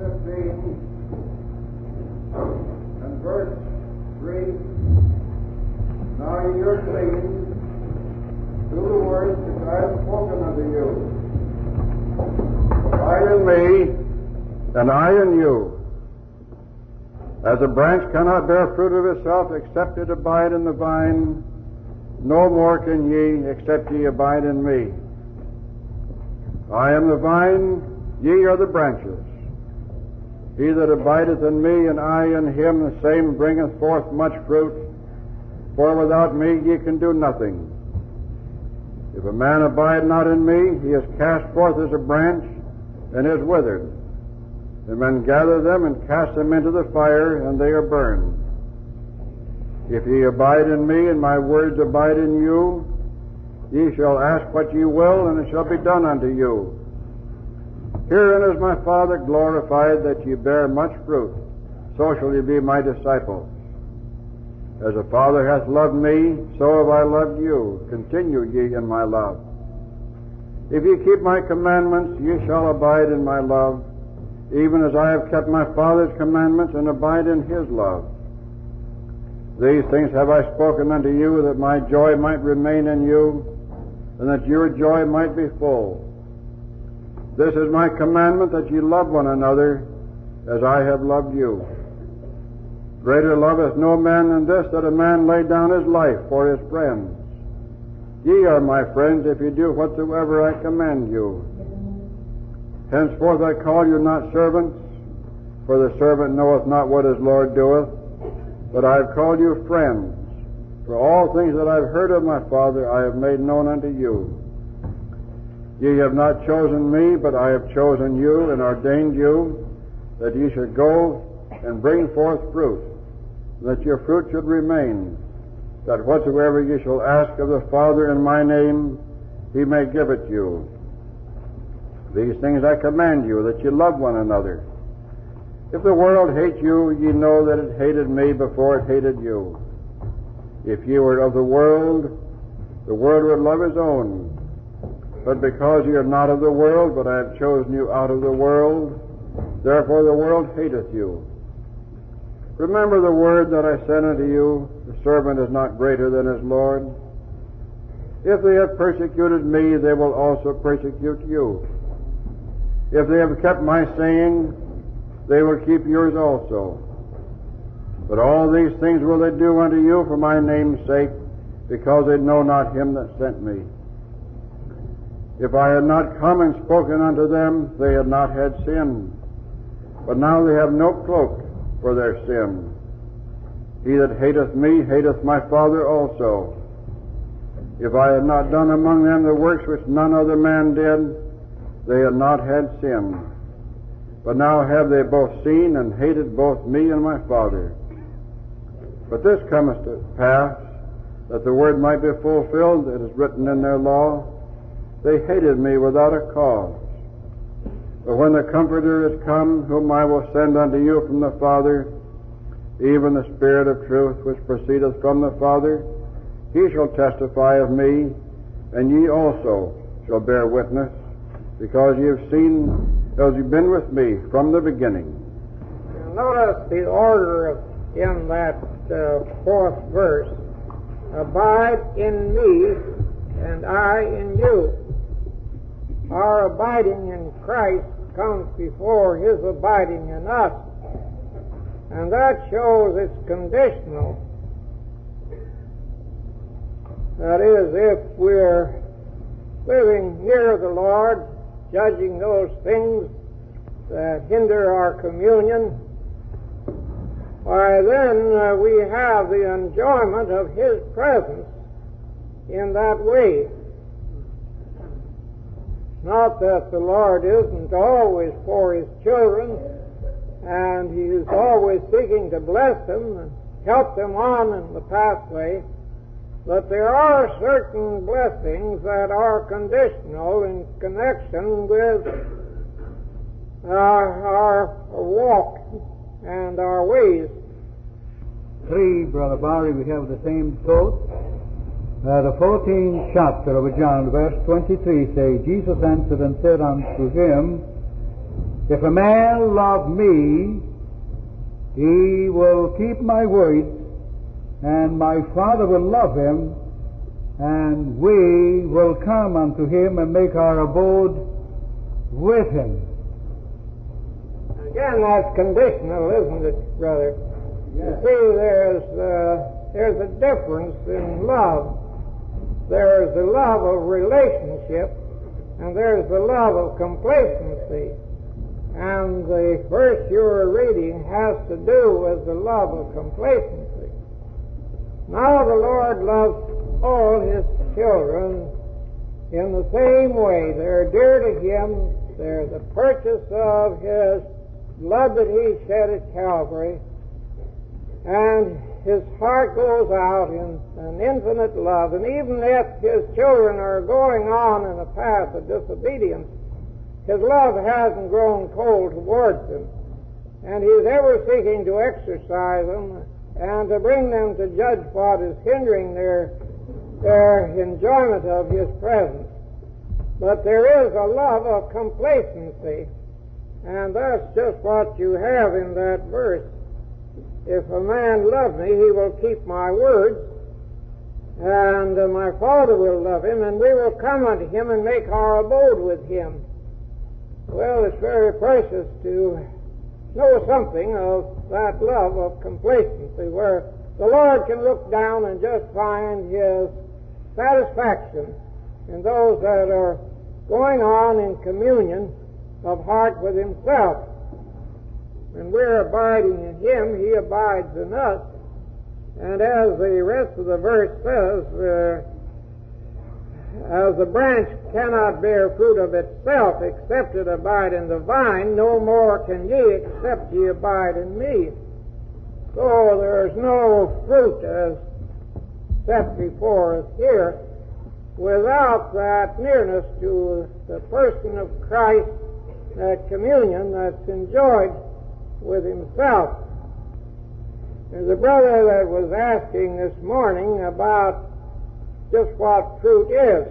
15 and verse 3. Now ye are clean through the words which I have spoken unto you. Abide in me, and I in you. As a branch cannot bear fruit of itself except it abide in the vine, no more can ye except ye abide in me. I am the vine, ye are the branches. He that abideth in me, and I in him, the same bringeth forth much fruit. For without me ye can do nothing. If a man abide not in me, he is cast forth as a branch, and is withered. And men gather them and cast them into the fire, and they are burned. If ye abide in me, and my words abide in you, ye shall ask what ye will, and it shall be done unto you. Herein is my Father glorified, that ye bear much fruit, so shall ye be my disciples. As the Father hath loved me, so have I loved you. Continue ye in my love. If ye keep my commandments, ye shall abide in my love, even as I have kept my Father's commandments, and abide in his love. These things have I spoken unto you, that my joy might remain in you, and that your joy might be full. This is my commandment, that ye love one another, as I have loved you. Greater love hath no man than this, that a man lay down his life for his friends. Ye are my friends, if ye do whatsoever I command you. Henceforth I call you not servants, for the servant knoweth not what his Lord doeth, but I have called you friends. For all things that I have heard of my Father I have made known unto you. Ye have not chosen me, but I have chosen you, and ordained you, that ye should go and bring forth fruit, that your fruit should remain, that whatsoever ye shall ask of the Father in my name, he may give it you. These things I command you, that ye love one another. If the world hate you, ye know that it hated me before it hated you. If ye were of the world would love his own. But because ye are not of the world, but I have chosen you out of the world, therefore the world hateth you. Remember the word that I said unto you, the servant is not greater than his Lord. If they have persecuted me, they will also persecute you. If they have kept my saying, they will keep yours also. But all these things will they do unto you for my name's sake, because they know not him that sent me. If I had not come and spoken unto them, they had not had sin. But now they have no cloak for their sin. He that hateth me hateth my Father also. If I had not done among them the works which none other man did, they had not had sin. But now have they both seen and hated both me and my Father. But this cometh to pass, that the word might be fulfilled that is written in their law, they hated me without a cause. But when the Comforter is come, whom I will send unto you from the Father, even the Spirit of truth, which proceedeth from the Father, he shall testify of me, and ye also shall bear witness, because ye have seen, as you've been with me from the beginning. Notice the order in that fourth verse. Abide in me, and I in you. Our abiding in Christ comes before his abiding in us, and that shows it's conditional. That is, if we're living near the Lord, judging those things that hinder our communion, why then we have the enjoyment of his presence in that way. Not that the Lord isn't always for his children, and he is always seeking to bless them and help them on in the pathway, but there are certain blessings that are conditional in connection with our walk and our ways. 3, Brother Barry, we have the same thought. The 14th chapter of John, verse 23, say, Jesus answered and said unto him, If a man love me, he will keep my words, and my Father will love him, and we will come unto him and make our abode with him. Again, that's conditional, isn't it, brother? Yes. You see, there's a difference in love. There's the love of relationship, and there's the love of complacency. And the verse you were reading has to do with the love of complacency. Now the Lord loves all His children in the same way. They're dear to Him. They're the purchase of His blood that He shed at Calvary. And His heart goes out in an infinite love. And even if His children are going on in a path of disobedience, His love hasn't grown cold towards them. And He's ever seeking to exercise them and to bring them to judge what is hindering their enjoyment of His presence. But there is a love of complacency, and that's just what you have in that verse. If a man love me, he will keep my words, and my Father will love him, and we will come unto him and make our abode with him. Well, it's very precious to know something of that love of complacency, where the Lord can look down and just find His satisfaction in those that are going on in communion of heart with Himself. When we're abiding in Him, He abides in us. And as the rest of the verse says, as the branch cannot bear fruit of itself except it abide in the vine, no more can ye except ye abide in me. So there's no fruit as set before us here without that nearness to the person of Christ, that communion that's enjoyed with Himself. There's a brother that was asking this morning about just what fruit is,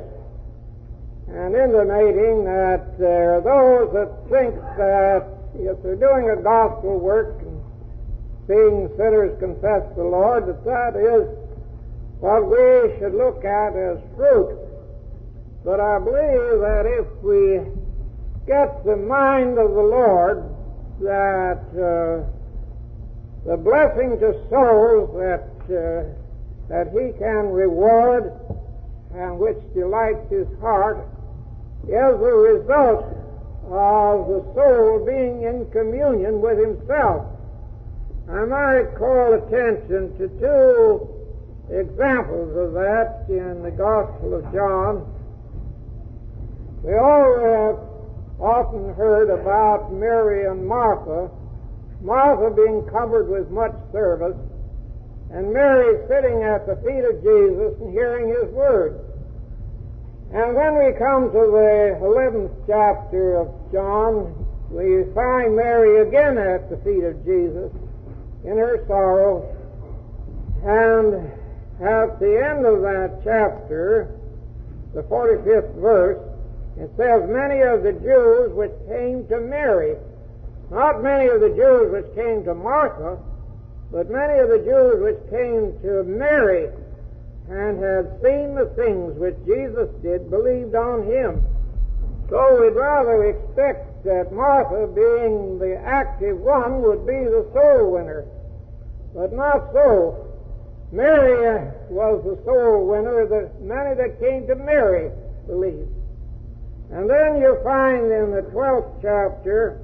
and intimating that there are those that think that if they're doing a gospel work and seeing sinners confess the Lord, that is what we should look at as fruit. But I believe that if we get the mind of the Lord, that the blessing to souls that He can reward and which delights His heart is a result of the soul being in communion with Himself. I might call attention to two examples of that in the Gospel of John. We all have often heard about Mary and Martha, Martha being covered with much service, and Mary sitting at the feet of Jesus and hearing His word. And when we come to the 11th chapter of John, we find Mary again at the feet of Jesus in her sorrow. And at the end of that chapter, the 45th verse, it says, many of the Jews which came to Mary, not many of the Jews which came to Martha, but many of the Jews which came to Mary and had seen the things which Jesus did, believed on Him. So we'd rather expect that Martha, being the active one, would be the soul winner. But not so. Mary was the soul winner that many that came to Mary believed. And then you find in the 12th chapter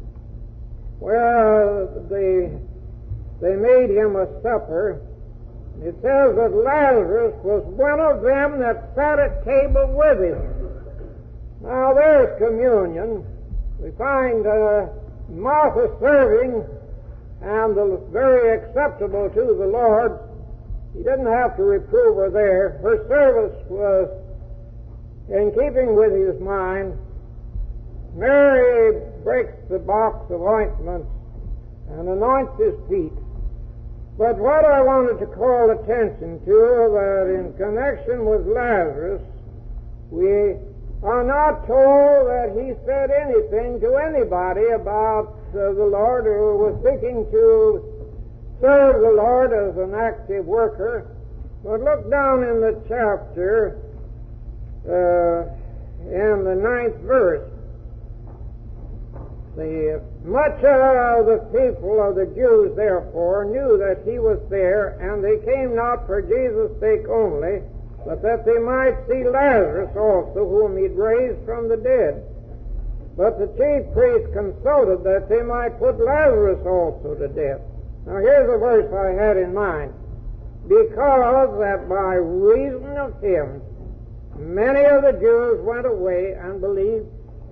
where they made Him a supper. It says that Lazarus was one of them that sat at table with Him. Now there's communion. We find Martha serving, and very acceptable to the Lord. He didn't have to reprove her there. Her service was in keeping with His mind. Mary breaks the box of ointment and anoints His feet. But what I wanted to call attention to, that in connection with Lazarus, we are not told that he said anything to anybody about the Lord, or was seeking to serve the Lord as an active worker. But look down in the chapter, in the 9th verse. Much of the people of the Jews, therefore, knew that he was there, and they came not for Jesus' sake only, but that they might see Lazarus also, whom he'd raised from the dead. But the chief priests consulted that they might put Lazarus also to death. Now here's a verse I had in mind. Because that by reason of him, many of the Jews went away and believed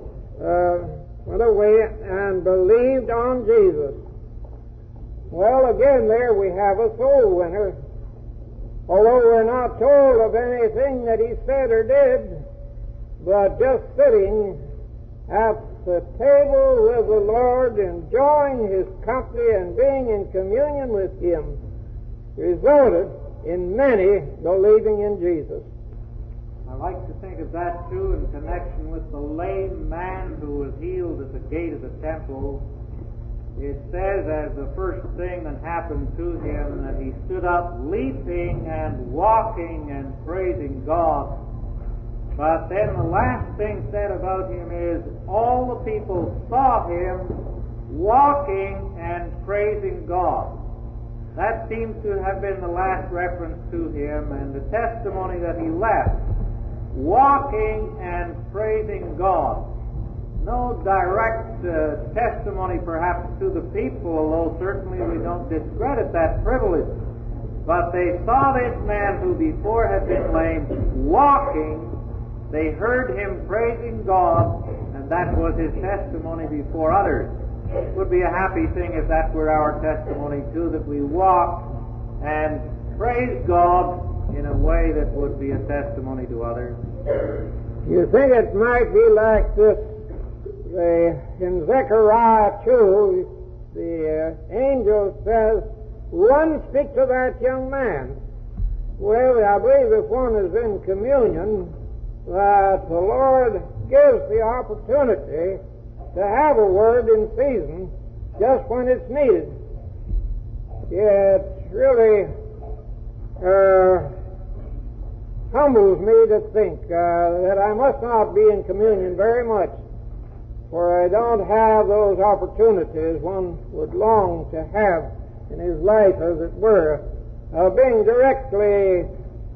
on Jesus. Well, again, there we have a soul winner. Although we're not told of anything that he said or did, but just sitting at the table with the Lord, enjoying his company and being in communion with him, resulted in many believing in Jesus. I like to think of that too in connection with the lame man who was healed at the gate of the temple. It says as the first thing that happened to him that he stood up leaping and walking and praising God. But then the last thing said about him is all the people saw him walking and praising God. That seems to have been the last reference to him and the testimony that he left. Walking and praising God. No direct testimony perhaps to the people, although certainly we don't discredit that privilege. But they saw this man who before had been lame walking. They heard him praising God, and that was his testimony before others. It would be a happy thing if that were our testimony too, that we walk and praise God in a way that would be a testimony to others. You think it might be like this? In Zechariah 2, the angel says, "Run, speak to that young man." Well, I believe if one is in communion, that the Lord gives the opportunity to have a word in season just when it's needed. It really humbles me to think that I must not be in communion very much, for I don't have those opportunities one would long to have in his life, as it were, being directly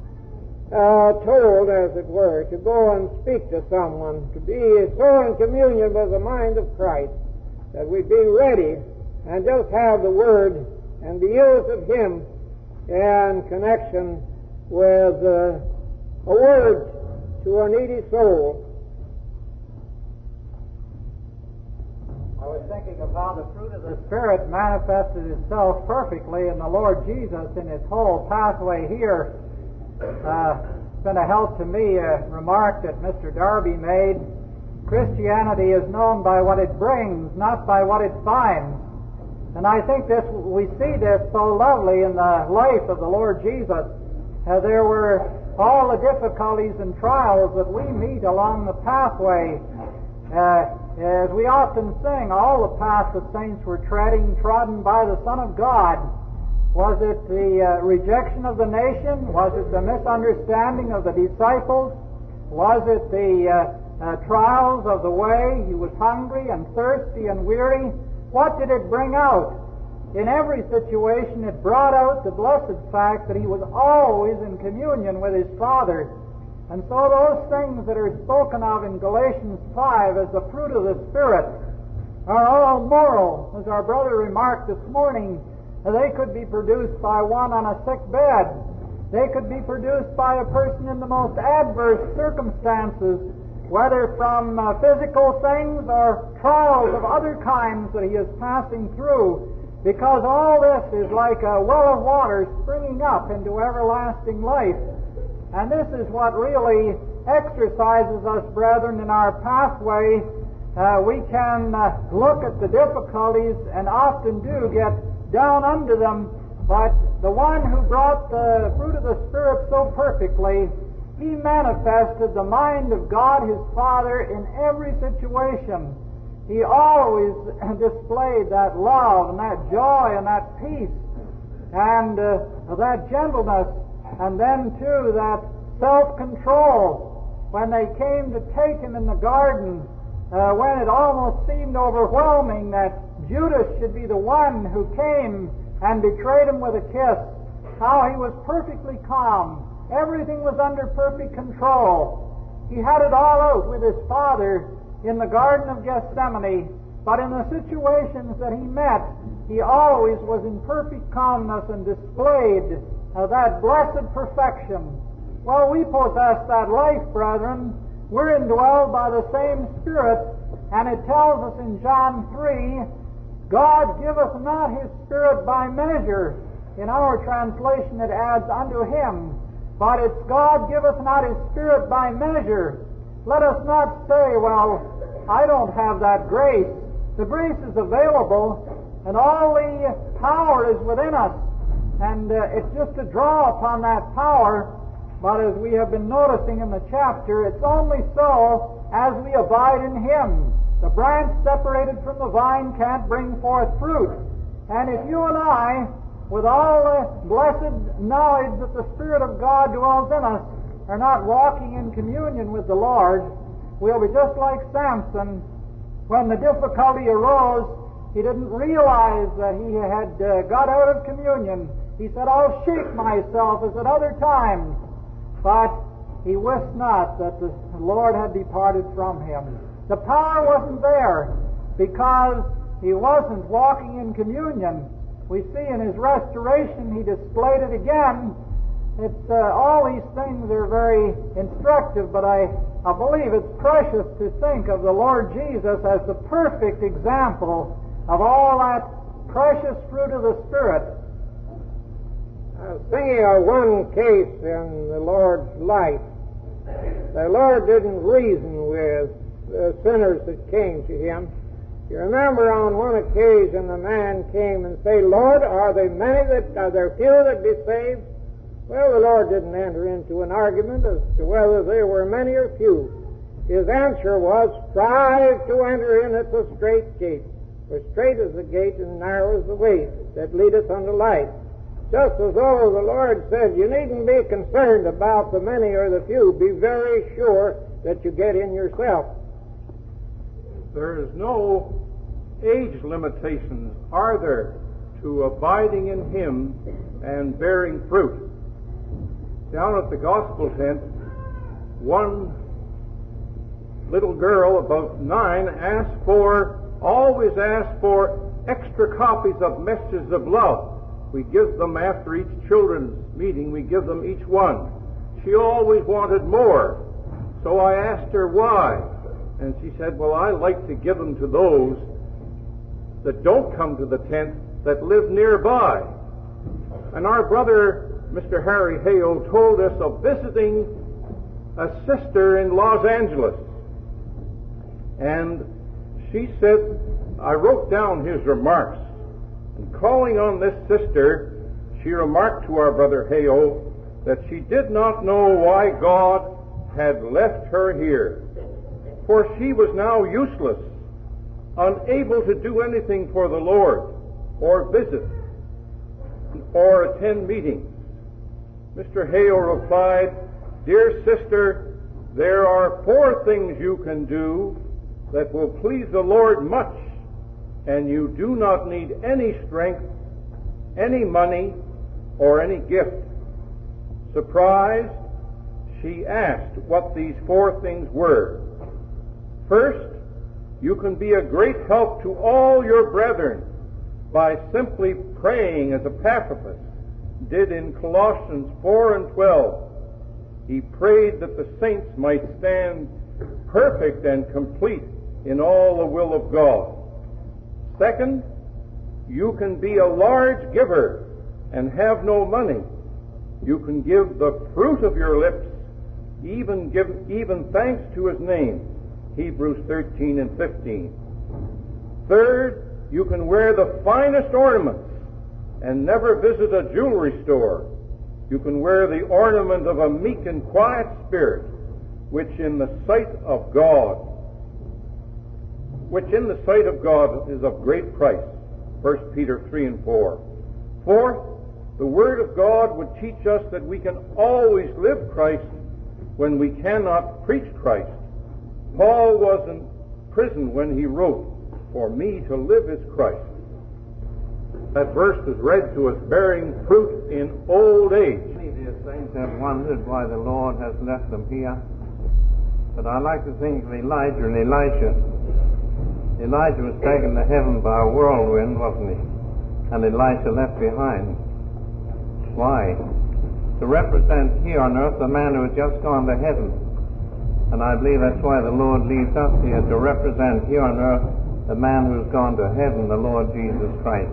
told, as it were, to go and speak to someone, to be so in communion with the mind of Christ that we be ready and just have the Word and the use of Him in connection with a word to a needy soul. I was thinking of how the fruit of the Spirit manifested itself perfectly in the Lord Jesus in His whole pathway here. It's been a help to me, a remark that Mr. Darby made. Christianity is known by what it brings, not by what it finds. And I think we see this so lovely in the life of the Lord Jesus. There were all the difficulties and trials that we meet along the pathway. As we often sing, all the paths the saints were trodden by the Son of God. Was it the rejection of the nation? Was it the misunderstanding of the disciples? Was it the trials of the way? He was hungry and thirsty and weary. What did it bring out? In every situation, it brought out the blessed fact that he was always in communion with his Father. And so those things that are spoken of in Galatians 5 as the fruit of the Spirit are all moral. As our brother remarked this morning, they could be produced by one on a sick bed. They could be produced by a person in the most adverse circumstances, whether from physical things or trials of other kinds that he is passing through, because all this is like a well of water springing up into everlasting life. And this is what really exercises us, brethren, in our pathway. We can look at the difficulties and often do get down under them, but the one who brought the fruit of the Spirit so perfectly He manifested the mind of God his Father in every situation. He always displayed that love and that joy and that peace and that gentleness, and then too that self-control when they came to take him in the garden, when it almost seemed overwhelming that Judas should be the one who came and betrayed him with a kiss. How he was perfectly calm. Everything was under perfect control. He had it all out with his Father in the Garden of Gethsemane, but in the situations that he met, he always was in perfect calmness and displayed that blessed perfection. Well, we possess that life, brethren. We're indwelled by the same Spirit, and it tells us in John 3, God giveth not his Spirit by measure. In our translation it adds, unto him. But it's God giveth not his Spirit by measure. Let us not say, well, I don't have that grace. The grace is available, and all the power is within us. And it's just to draw upon that power. But as we have been noticing in the chapter, it's only so as we abide in him. The branch separated from the vine can't bring forth fruit. And if you and I, with all the blessed knowledge that the Spirit of God dwells in us, are not walking in communion with the Lord, we'll be just like Samson. When the difficulty arose, he didn't realize that he had got out of communion. He said, I'll shake myself as at other times. But he wist not that the Lord had departed from him. The power wasn't there because he wasn't walking in communion. We see in his restoration he displayed it again. It's all these things are very instructive, but I believe it's precious to think of the Lord Jesus as the perfect example of all that precious fruit of the Spirit. I was thinking of one case in the Lord's life. The Lord didn't reason with the sinners that came to him. You remember on one occasion the man came and said, Lord, are there few that be saved? Well, the Lord didn't enter into an argument as to whether there were many or few. His answer was, strive to enter in at the strait gate. For strait is the gate and narrow is the way that leadeth unto life. Just as though the Lord said, you needn't be concerned about the many or the few. Be very sure that you get in yourself. There is no age limitations, are there, to abiding in him and bearing fruit. Down at the gospel tent, one little girl about 9 always asked for extra copies of Messages of Love. We give them after each children's meeting, we give them each one. She always wanted more. So I asked her why. And she said, well, I like to give them to those that don't come to the tent that live nearby. And our brother, Mr. Harry Hale, told us of visiting a sister in Los Angeles. And she said, I wrote down his remarks. And calling on this sister, she remarked to our brother Hale that she did not know why God had left her here, for she was now useless, unable to do anything for the Lord, or visit, or attend meetings. Mr. Hale replied, Dear sister, there are 4 things you can do that will please the Lord much, and you do not need any strength, any money, or any gift. Surprised, she asked what these 4 things were. First, you can be a great help to all your brethren by simply praying as Epaphras did in Colossians 4:12. He prayed that the saints might stand perfect and complete in all the will of God. Second, you can be a large giver and have no money. You can give the fruit of your lips, even thanks to his name, Hebrews 13:15. Third, you can wear the finest ornaments and never visit a jewelry store. You can wear the ornament of a meek and quiet spirit, which in the sight of God is of great price. 1 Peter 3 and 4. Fourth, the Word of God would teach us that we can always live Christ when we cannot preach Christ. Paul was in prison when he wrote, "For me to live is Christ." That verse is read to us, bearing fruit in old age. Many dear saints have wondered why the Lord has left them here. But I like to think of Elijah and Elisha. Elijah was taken to heaven by a whirlwind, wasn't he? And Elisha left behind. Why? To represent here on earth the man who has just gone to heaven. And I believe that's why the Lord leaves us here, to represent here on earth the man who's gone to heaven, the Lord Jesus Christ.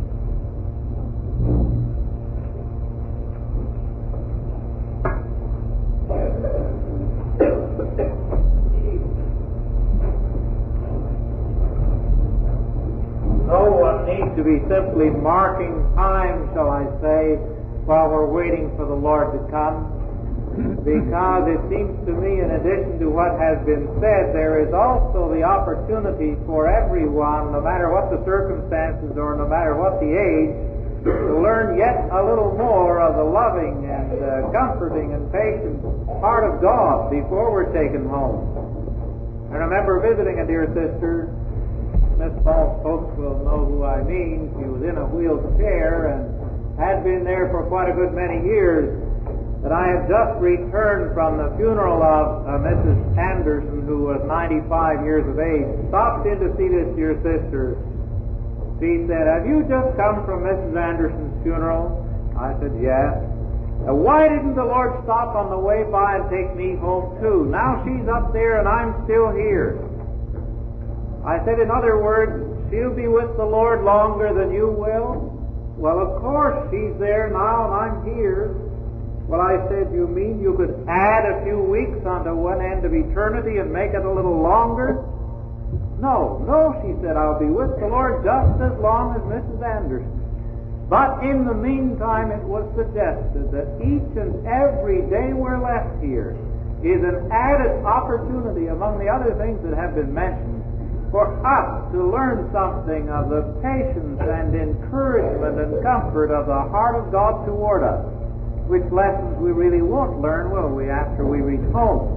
No one needs to be simply marking time, shall I say, while we're waiting for the Lord to come, because it seems to me, in addition to what has been said, there is also the opportunity for everyone, no matter what the circumstances or no matter what the age, to learn yet a little more of the loving and comforting and patient heart of God before we're taken home. I remember visiting a dear sister. Miss Paul's folks will know who I mean. She was in a wheelchair and had been there for quite a good many years. But I had just returned from the funeral of Mrs. Anderson, who was 95 years of age. Stopped in to see this dear sister. She said, "Have you just come from Mrs. Anderson's funeral?" I said, "Yes." "Why didn't the Lord stop on the way by and take me home too? Now she's up there and I'm still here." I said, "In other words, she'll be with the Lord longer than you will?" "Well, of course, she's there now and I'm here." "Well," I said, "you mean you could add a few weeks onto one end of eternity and make it a little longer?" No, she said, "I'll be with the Lord just as long as Mrs. Anderson." But in the meantime, it was suggested that each and every day we're left here is an added opportunity, among the other things that have been mentioned, for us to learn something of the patience and encouragement and comfort of the heart of God toward us, which lessons we really won't learn, will we, after we reach home?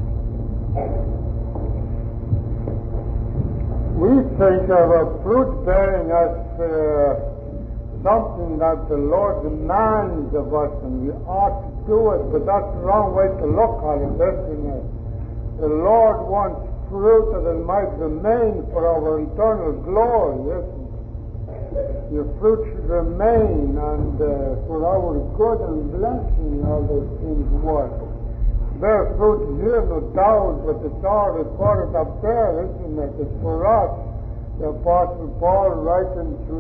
We think of a fruit bearing as something that the Lord demands of us, and we ought to do it, but that's the wrong way to look at it, isn't it? The Lord wants fruit that it might remain for our eternal glory, isn't it? Your fruit should remain, and for our good and blessing, all those things work. Bear fruit here, no doubt, but it's all recorded up there, isn't it? It's for us. The Apostle Paul writing to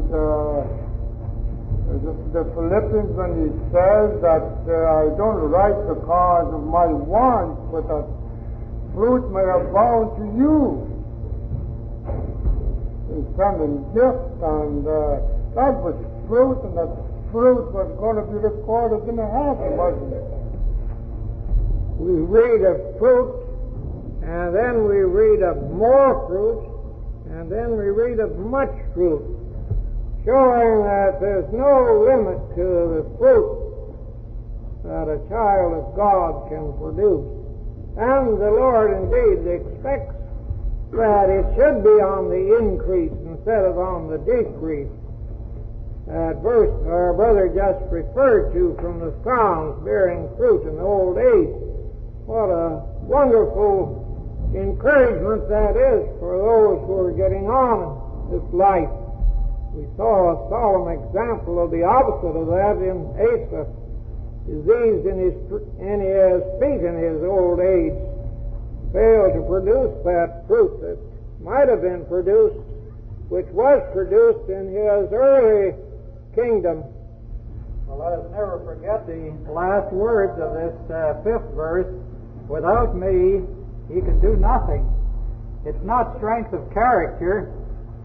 the Philippians, when he says that I don't write because of my wants, but that fruit may abound to you. He's sending gifts, and that was fruit, and that fruit was going to be recorded in heaven, wasn't it? We read of fruit, and then we read of more fruit, and then we read of much fruit, showing that there's no limit to the fruit that a child of God can produce. And the Lord indeed expects that it should be on the increase instead of on the decrease. That verse our brother just referred to from the Psalms, bearing fruit in old age. What a wonderful encouragement that is for those who are getting on in this life. We saw a solemn example of the opposite of that in Asa, diseased in his feet in his old age, failed to produce that fruit that might have been produced, which was produced in his early kingdom. Well, let us never forget the last words of this fifth verse. "Without me, he can do nothing." It's not strength of character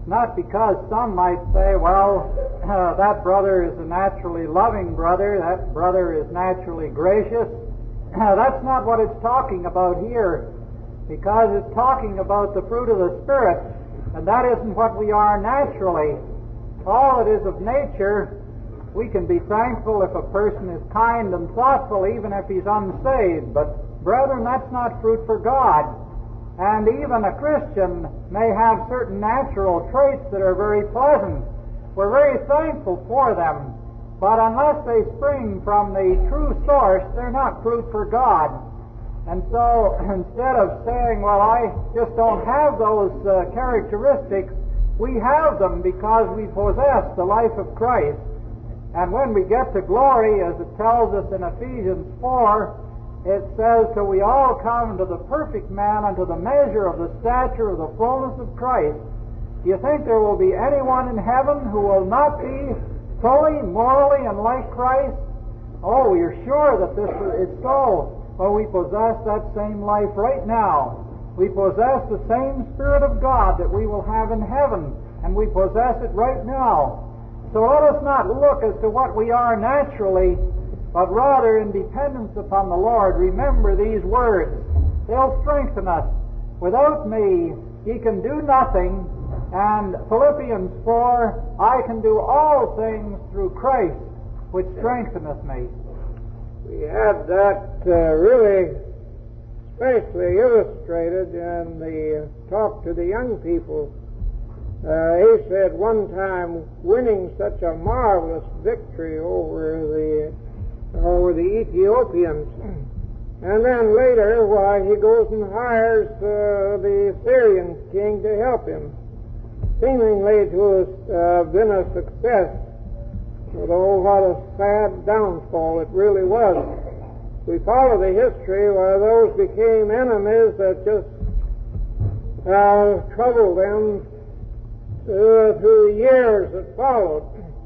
not because some might say, well, that brother is a naturally loving brother, that brother is naturally gracious. That's not what it's talking about here, because it's talking about the fruit of the Spirit, and that isn't what we are naturally. All it is of nature, we can be thankful if a person is kind and thoughtful, even if he's unsaved. But, brethren, that's not fruit for God. And even a Christian may have certain natural traits that are very pleasant. We're very thankful for them. But unless they spring from the true source, they're not fruit for God. And so, instead of saying, well, I just don't have those characteristics, we have them because we possess the life of Christ. And when we get to glory, as it tells us in Ephesians 4, it says, till we all come to the perfect man, unto the measure of the stature of the fullness of Christ. Do you think there will be anyone in heaven who will not be fully, morally, and like Christ? Oh, we are sure that this is so. Well, we possess that same life right now. We possess the same Spirit of God that we will have in heaven, and we possess it right now. So let us not look as to what we are naturally, but rather in dependence upon the Lord. Remember these words. They'll strengthen us. Without me, ye can do nothing. And Philippians 4, I can do all things through Christ, which strengtheneth me. We had that really especially illustrated in the talk to the young people. He said one time, winning such a marvelous victory over the Ethiopians, and then later, why, he goes and hires the Syrian king to help him, seemingly to have been a success. Although what a sad downfall it really was. We follow the history where those became enemies that just troubled them through the years that followed.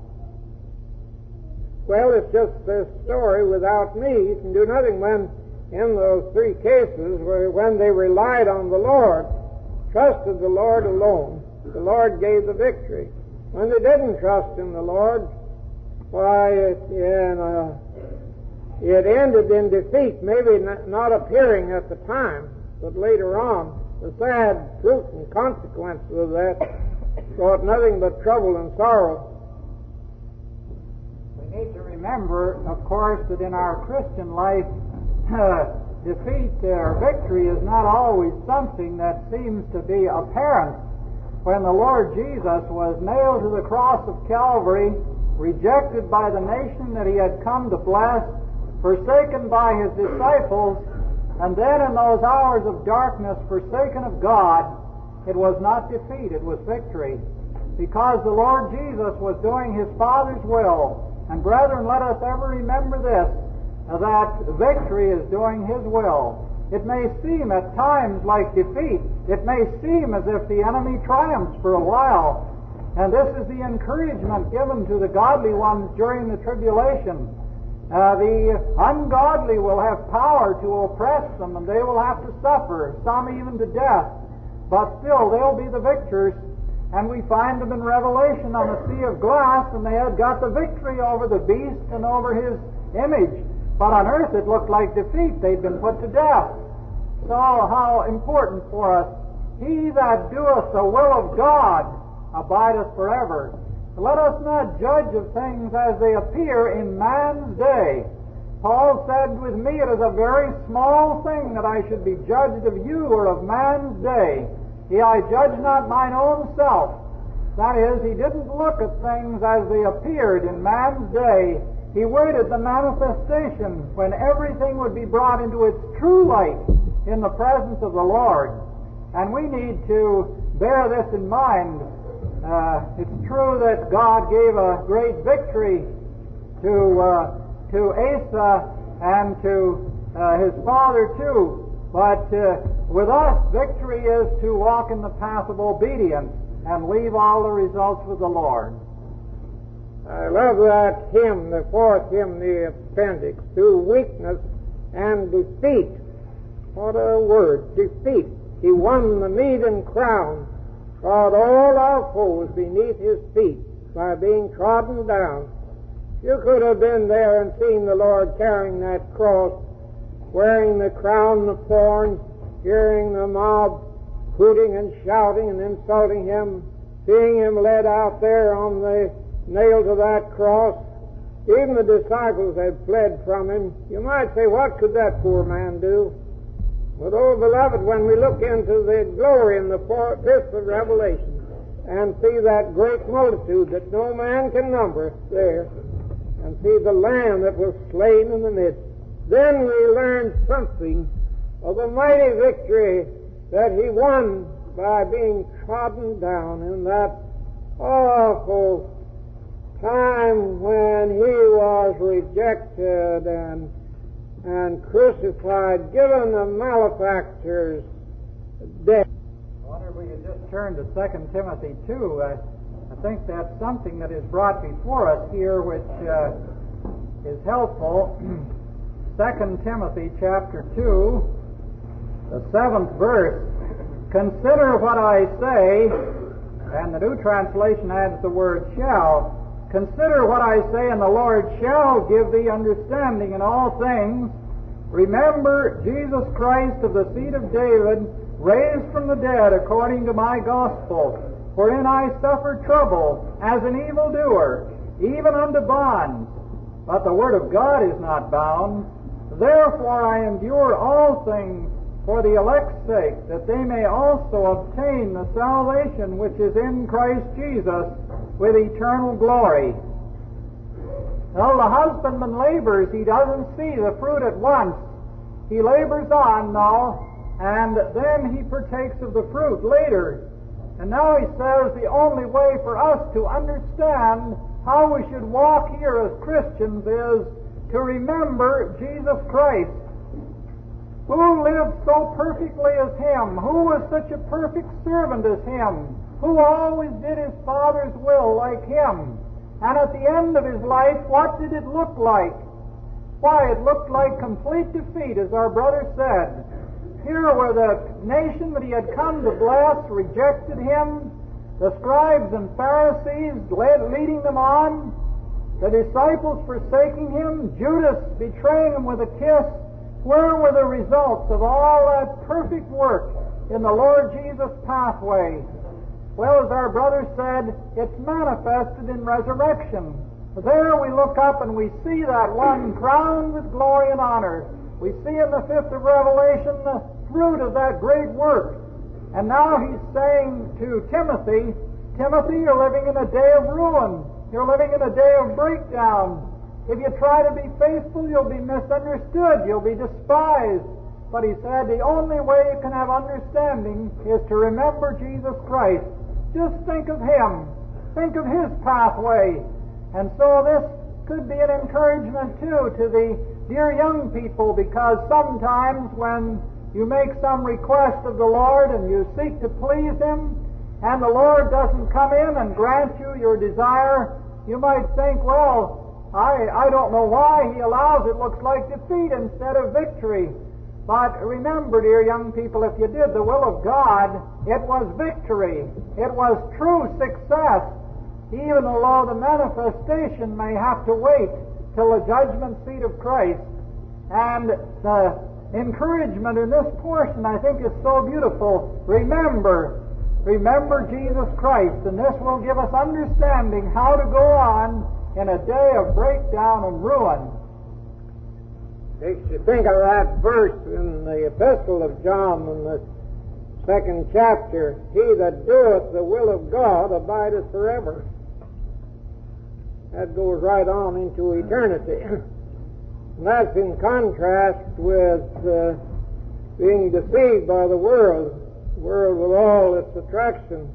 Well, it's just this story. Without me, you can do nothing. When in those three cases where when they relied on the Lord, trusted the Lord alone, the Lord gave the victory. When they didn't trust in the Lord, why, it ended in defeat, maybe not appearing at the time, but later on, the sad fruit and consequences of that brought nothing but trouble and sorrow. We need to remember, of course, that in our Christian life, defeat or victory is not always something that seems to be apparent. When the Lord Jesus was nailed to the cross of Calvary, rejected by the nation that he had come to bless, forsaken by his disciples, and then in those hours of darkness forsaken of God, it was not defeat, it was victory. Because the Lord Jesus was doing his Father's will. And brethren, let us ever remember this, that victory is doing his will. It may seem at times like defeat. It may seem as if the enemy triumphs for a while. And this is the encouragement given to the godly ones during the tribulation. The ungodly will have power to oppress them, and they will have to suffer, some even to death. But still, they'll be the victors. And we find them in Revelation on a sea of glass, and they had got the victory over the beast and over his image. But on earth it looked like defeat. They'd been put to death. So how important for us. He that doeth the will of God abideth forever. Let us not judge of things as they appear in man's day. Paul said, with me it is a very small thing that I should be judged of you or of man's day. Yea, I judge not mine own self. That is, he didn't look at things as they appeared in man's day. He waited the manifestation when everything would be brought into its true light in the presence of the Lord. And we need to bear this in mind. It's true that God gave a great victory to Asa and to his father too. But with us, victory is to walk in the path of obedience and leave all the results with the Lord. I love that hymn, the fourth hymn, the appendix, through weakness and defeat. What a word, defeat. He won the meed and crown trod all our foes beneath his feet by being trodden down. You could have been there and seen the Lord carrying that cross, wearing the crown of thorns, hearing the mob hooting and shouting and insulting him, seeing him led out there on the nail to that cross. Even the disciples had fled from him. You might say, what could that poor man do? But, oh, beloved, when we look into the glory in the fifth of Revelation and see that great multitude that no man can number there, and see the Lamb that was slain in the midst, then we learn something of the mighty victory that he won by being trodden down in that awful time when he was rejected and crucified, given the malefactors death. I wonder if we could just turn to 2 Timothy 2. I think that's something that is brought before us here which is helpful. 2 Timothy chapter 2, the 7th verse. Consider what I say, and the New Translation adds the word shall. Consider what I say, and the Lord shall give thee understanding in all things. Remember Jesus Christ of the seed of David, raised from the dead according to my gospel, wherein I suffered trouble as an evildoer, even unto bonds. But the word of God is not bound. Therefore I endure all things for the elect's sake, that they may also obtain the salvation which is in Christ Jesus with eternal glory. Now the husbandman labors. He doesn't see the fruit at once. He labors on now, and then he partakes of the fruit later. And now he says the only way for us to understand how we should walk here as Christians is to remember Jesus Christ. Who lived so perfectly as him? Who was such a perfect servant as him? Who always did his Father's will like him? And at the end of his life, what did it look like? Why, it looked like complete defeat, as our brother said. Here were the nation that he had come to bless, rejected him, the scribes and Pharisees leading them on, the disciples forsaking him, Judas betraying him with a kiss. Where were the results of all that perfect work in the Lord Jesus' pathway? Well, as our brother said, it's manifested in resurrection. There we look up and we see that one crowned with glory and honor. We see in the 5th of Revelation the fruit of that great work. And now he's saying to Timothy, Timothy, you're living in a day of ruin. You're living in a day of breakdown. If you try to be faithful, you'll be misunderstood. You'll be despised. But he said the only way you can have understanding is to remember Jesus Christ. Just think of him. Think of his pathway. And so this could be an encouragement, too, to the dear young people, because sometimes when you make some request of the Lord and you seek to please him, and the Lord doesn't come in and grant you your desire, you might think, well, I don't know why he allows it. Looks like defeat instead of victory. But remember, dear young people, if you did the will of God, it was victory. It was true success, even though the manifestation may have to wait till the judgment seat of Christ. And the encouragement in this portion, I think, is so beautiful. Remember Jesus Christ, and this will give us understanding how to go on in a day of breakdown and ruin. Makes you think of that verse in the Epistle of John in the 2nd chapter. He that doeth the will of God abideth forever. That goes right on into eternity. And that's in contrast with being deceived by the world with all its attraction.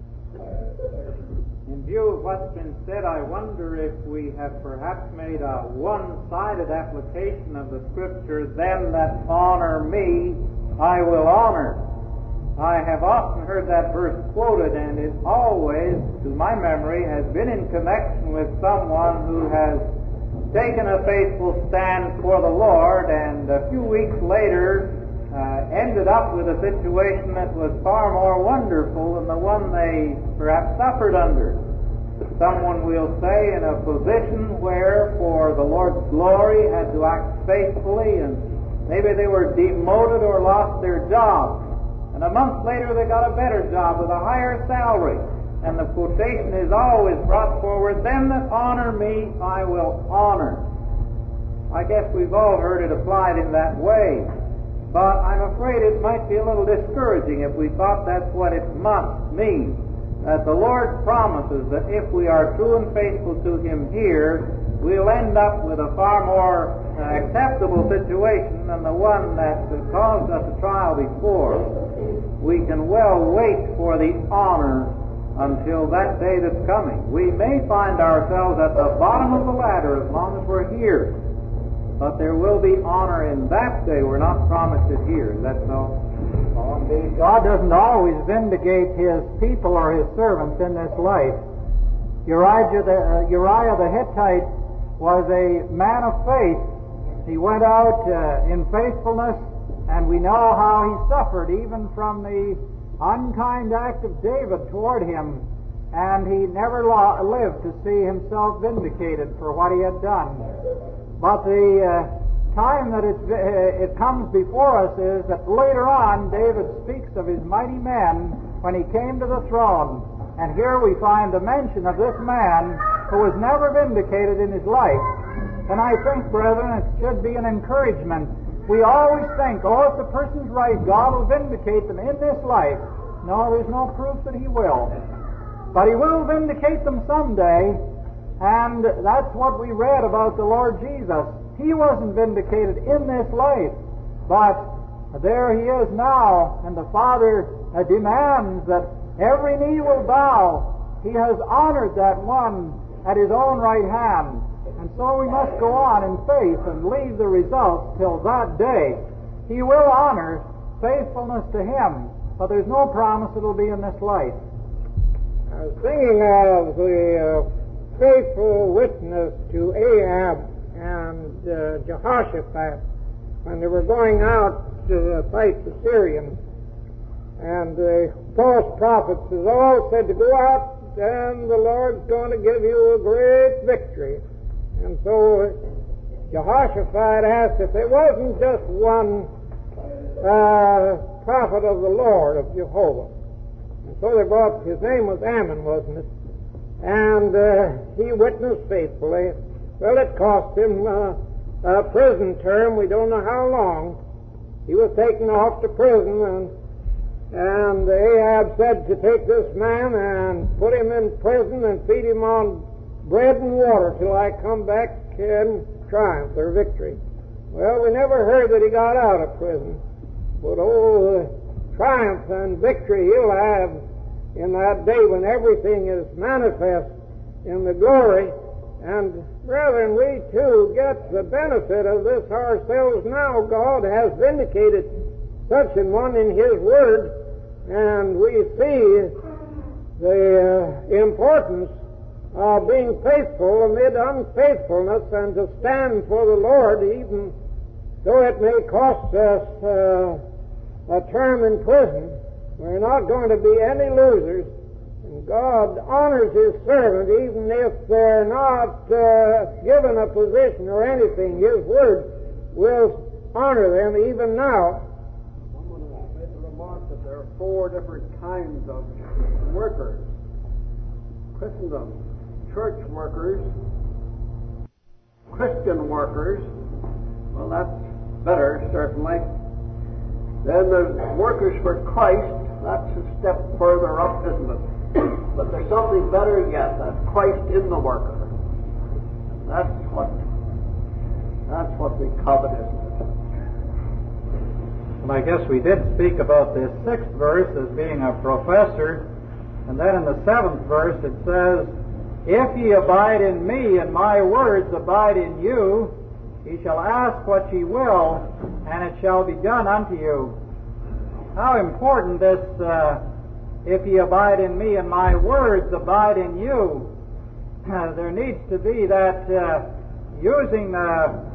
In view of what's been said, I wonder if we have perhaps made a one-sided application of the Scripture, them that honor me, I will honor. I have often heard that verse quoted, and it always, to my memory, has been in connection with someone who has taken a faithful stand for the Lord, and a few weeks later ended up with a situation that was far more wonderful than the one they perhaps suffered under. Someone will say in a position where for the Lord's glory had to act faithfully, and maybe they were demoted or lost their job, and a month later they got a better job with a higher salary, and the quotation is always brought forward, "Them that honor me I will honor." I guess we've all heard it applied in that way, but I'm afraid it might be a little discouraging if we thought that's what it must mean. That the Lord promises that if we are true and faithful to Him here, we'll end up with a far more acceptable situation than the one that caused us a trial before. We can well wait for the honor until that day that's coming. We may find ourselves at the bottom of the ladder as long as we're here, but there will be honor in that day. We're not promised it here. Is that so? Oh, indeed. God doesn't always vindicate His people or His servants in this life. Uriah the Hittite was a man of faith. He went out in faithfulness, and we know how he suffered even from the unkind act of David toward him, and he never lived to see himself vindicated for what he had done. But the time that it comes before us is that later on David speaks of his mighty men when he came to the throne. And here we find a mention of this man who was never vindicated in his life. And I think, brethren, it should be an encouragement. We always think, oh, if the person's right, God will vindicate them in this life. No, there's no proof that He will. But He will vindicate them someday. And that's what we read about the Lord Jesus. He wasn't vindicated in this life, but there He is now, and the Father demands that every knee will bow. He has honored that one at His own right hand, and so we must go on in faith and leave the results till that day. He will honor faithfulness to Him, but there's no promise it'll be in this life. I was thinking of the faithful witness to Ahab and Jehoshaphat when they were going out to fight the Syrians. And the false prophets all said to go out and the Lord's going to give you a great victory. And so Jehoshaphat asked if there wasn't just one prophet of the Lord, of Jehovah. And so they brought, his name was Ammon, wasn't it? And he witnessed faithfully. Well, it cost him a prison term. We don't know how long. He was taken off to prison, and Ahab said to take this man and put him in prison and feed him on bread and water till I come back in triumph or victory. Well, we never heard that he got out of prison. But the triumph and victory he'll have in that day when everything is manifest in the glory. And brethren, we too get the benefit of this ourselves now. God has vindicated such an one in His Word, and we see the importance of being faithful amid unfaithfulness and to stand for the Lord, even though it may cost us a term in prison. We're not going to be any losers. And God honors His servant even if they're not given a position or anything. His Word will honor them even now. Someone has made the remark that there are 4 different kinds of workers. Christendom, church workers, Christian workers. Well, that's better, certainly. Then the workers for Christ, that's a step further up, isn't it? But there's something better yet. That's Christ in the worker. That's what we covet, isn't it? Well, I guess we did speak about this 6th verse as being a professor, and then in the 7th verse it says, "If ye abide in me, and my words abide in you, ye shall ask what ye will, and it shall be done unto you." How important this, if ye abide in me, and my words abide in you. There needs to be that using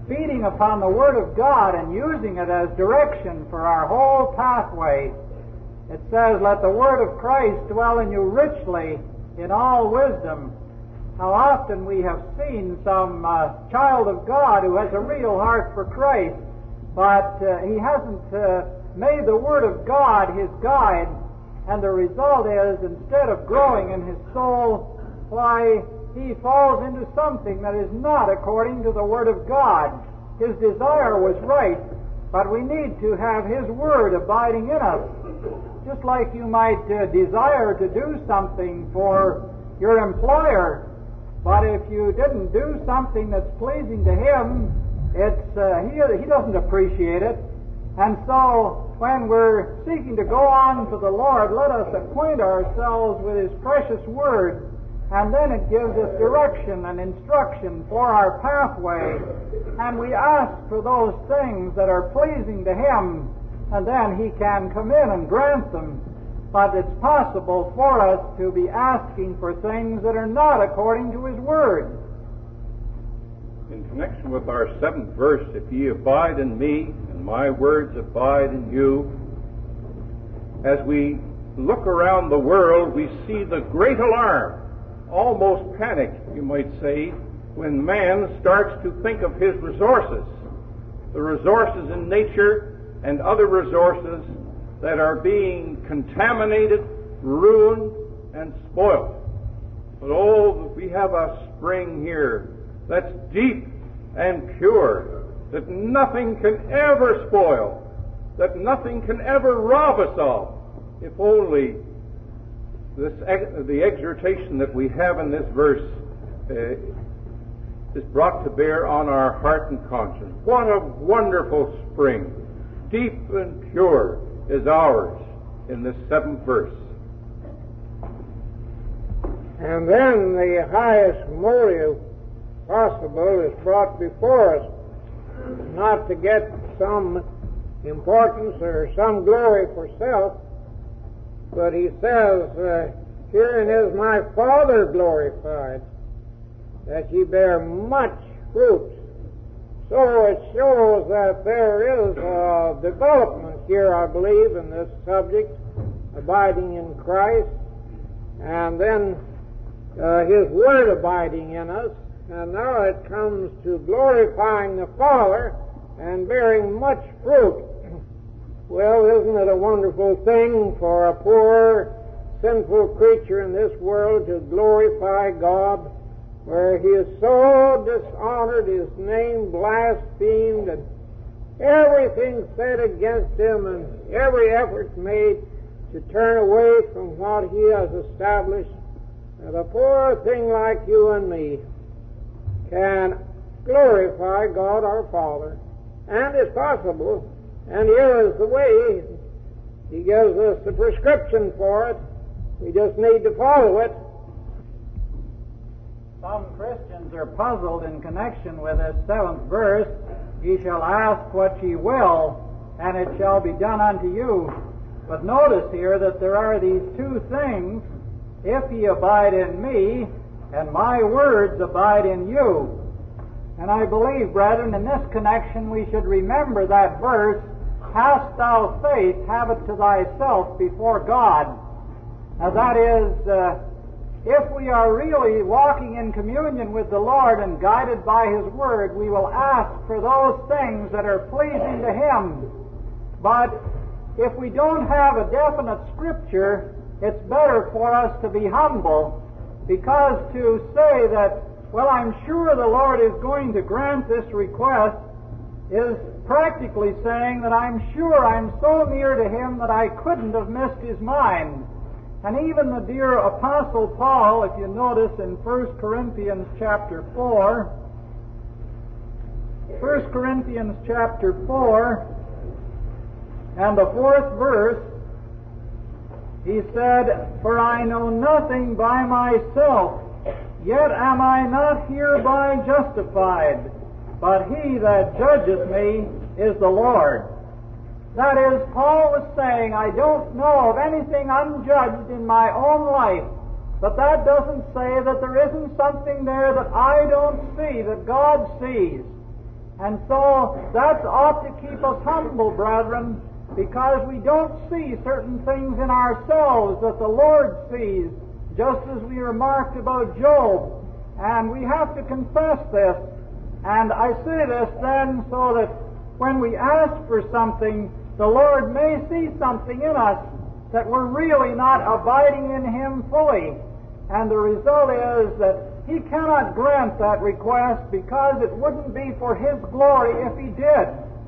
feeding upon the Word of God and using it as direction for our whole pathway. It says, let the Word of Christ dwell in you richly in all wisdom. How often we have seen some child of God who has a real heart for Christ, but he hasn't made the Word of God his guide, and the result is, instead of growing in his soul, why, he falls into something that is not according to the Word of God. His desire was right, but we need to have His Word abiding in us. Just like you might desire to do something for your employer, but if you didn't do something that's pleasing to him, he doesn't appreciate it. And so, when we're seeking to go on to the Lord, let us acquaint ourselves with His precious Word, and then it gives us direction and instruction for our pathway, and we ask for those things that are pleasing to Him, and then He can come in and grant them. But it's possible for us to be asking for things that are not according to His Word. In connection with our 7th verse, if ye abide in me, and my words abide in you, as we look around the world, we see the great alarm, almost panic, you might say, when man starts to think of his resources, the resources in nature and other resources that are being contaminated, ruined, and spoiled. But oh, we have a spring here that's deep and pure, that nothing can ever spoil, that nothing can ever rob us of, if only the exhortation that we have in this verse is brought to bear on our heart and conscience. What a wonderful spring, deep and pure, is ours in this 7th verse. And then the highest motive possible is brought before us, not to get some importance or some glory for self, but he says, herein is my Father glorified, that ye bear much fruit. So it shows that there is a development here, I believe, in this subject, abiding in Christ, and then His Word abiding in us, and now it comes to glorifying the Father and bearing much fruit. Well, isn't it a wonderful thing for a poor, sinful creature in this world to glorify God, where he is so dishonored, his name blasphemed, and everything said against him, and every effort made to turn away from what he has established? And a poor thing like you and me can glorify God our Father, and it's possible. And here is the way. He gives us the prescription for it. We just need to follow it. Some Christians are puzzled in connection with this 7th verse. Ye shall ask what ye will, and it shall be done unto you. But notice here that there are these two things. If ye abide in me, and my words abide in you. And I believe, brethren, in this connection we should remember that verse, hast thou faith, have it to thyself before God. Now that is, if we are really walking in communion with the Lord and guided by His Word, we will ask for those things that are pleasing to Him. But if we don't have a definite Scripture, it's better for us to be humble, because to say that, well, I'm sure the Lord is going to grant this request, is practically saying that I'm sure I'm so near to Him that I couldn't have missed His mind. And even the dear Apostle Paul, if you notice in 1 Corinthians chapter 4, 1 Corinthians chapter 4, and the 4th verse, he said, For I know nothing by myself, yet am I not hereby justified, but He that judgeth me is the Lord. That is, Paul was saying, I don't know of anything unjudged in my own life, but that doesn't say that there isn't something there that I don't see, that God sees. And so that ought to keep us humble, brethren, because we don't see certain things in ourselves that the Lord sees, just as we remarked about Job. And we have to confess this. And I say this then so that when we ask for something, the Lord may see something in us that we're really not abiding in Him fully. And the result is that He cannot grant that request because it wouldn't be for His glory if He did.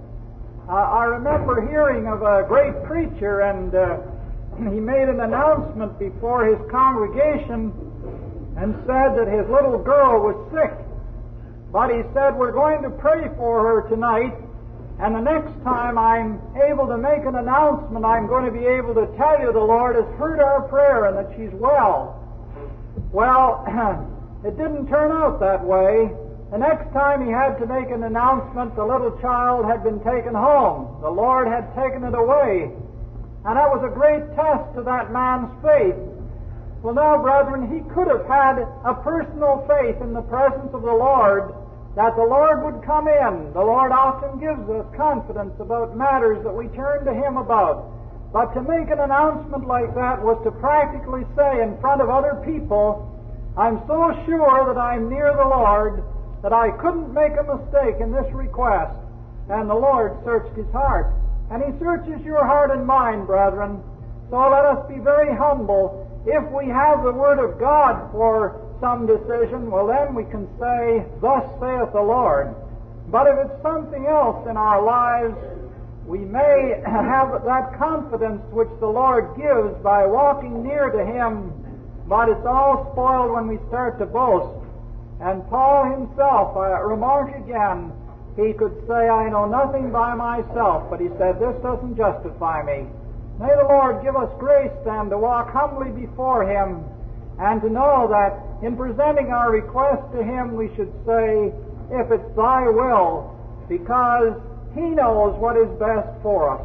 I remember hearing of a great preacher, and he made an announcement before his congregation and said that his little girl was sick. But he said, we're going to pray for her tonight, and the next time I'm able to make an announcement, I'm going to be able to tell you the Lord has heard our prayer and that she's well. Well, it didn't turn out that way. The next time he had to make an announcement, the little child had been taken home. The Lord had taken it away. And that was a great test to that man's faith. Well, now, brethren, he could have had a personal faith in the presence of the Lord, that the Lord would come in. The Lord often gives us confidence about matters that we turn to Him about. But to make an announcement like that was to practically say in front of other people, I'm so sure that I'm near the Lord that I couldn't make a mistake in this request. And the Lord searched his heart. And He searches your heart and mind, brethren. So let us be very humble. If we have the Word of God for some decision, well then we can say, thus saith the Lord. But if it's something else in our lives, we may have that confidence which the Lord gives by walking near to Him, but it's all spoiled when we start to boast. And Paul himself, I remark again, he could say, I know nothing by myself, but he said, this doesn't justify me. May the Lord give us grace then to walk humbly before Him and to know that in presenting our request to Him we should say, if it's Thy will, because He knows what is best for us.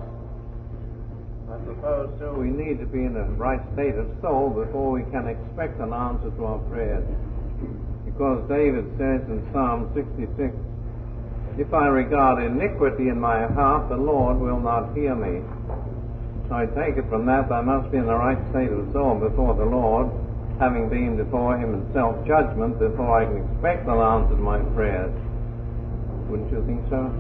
I suppose, too, we need to be in a right state of soul before we can expect an answer to our prayers. Because David says in Psalm 66, if I regard iniquity in my heart, the Lord will not hear me. So I take it from that I must be in the right state of soul before the Lord, having been before Him in self-judgment, before I can expect an answer to my prayers. Wouldn't you think so?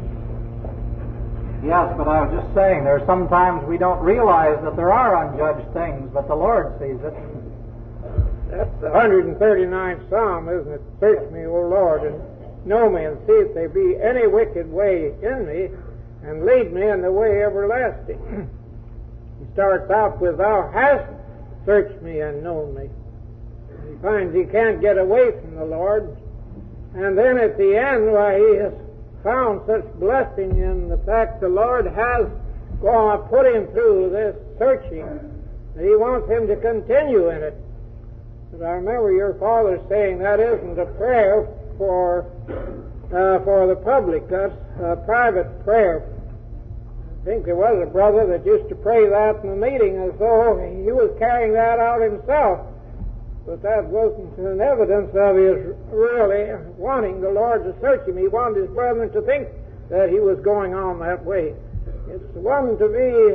Yes, but I was just saying, there are sometimes we don't realize that there are unjudged things, but the Lord sees it. That's the 139th Psalm, isn't it? Search me, O Lord, and know me, and see if there be any wicked way in me, and lead me in the way everlasting. He starts out with, Thou hast searched me and known me. And he finds he can't get away from the Lord. And then at the end, why, he has found such blessing in the fact the Lord has put him through this searching, that He wants him to continue in it. But I remember your father saying that isn't a prayer for the public. That's a private prayer. I think there was a brother that used to pray that in the meeting as though he was carrying that out himself. But that wasn't an evidence of his really wanting the Lord to search him. He wanted his brethren to think that he was going on that way. It's one to be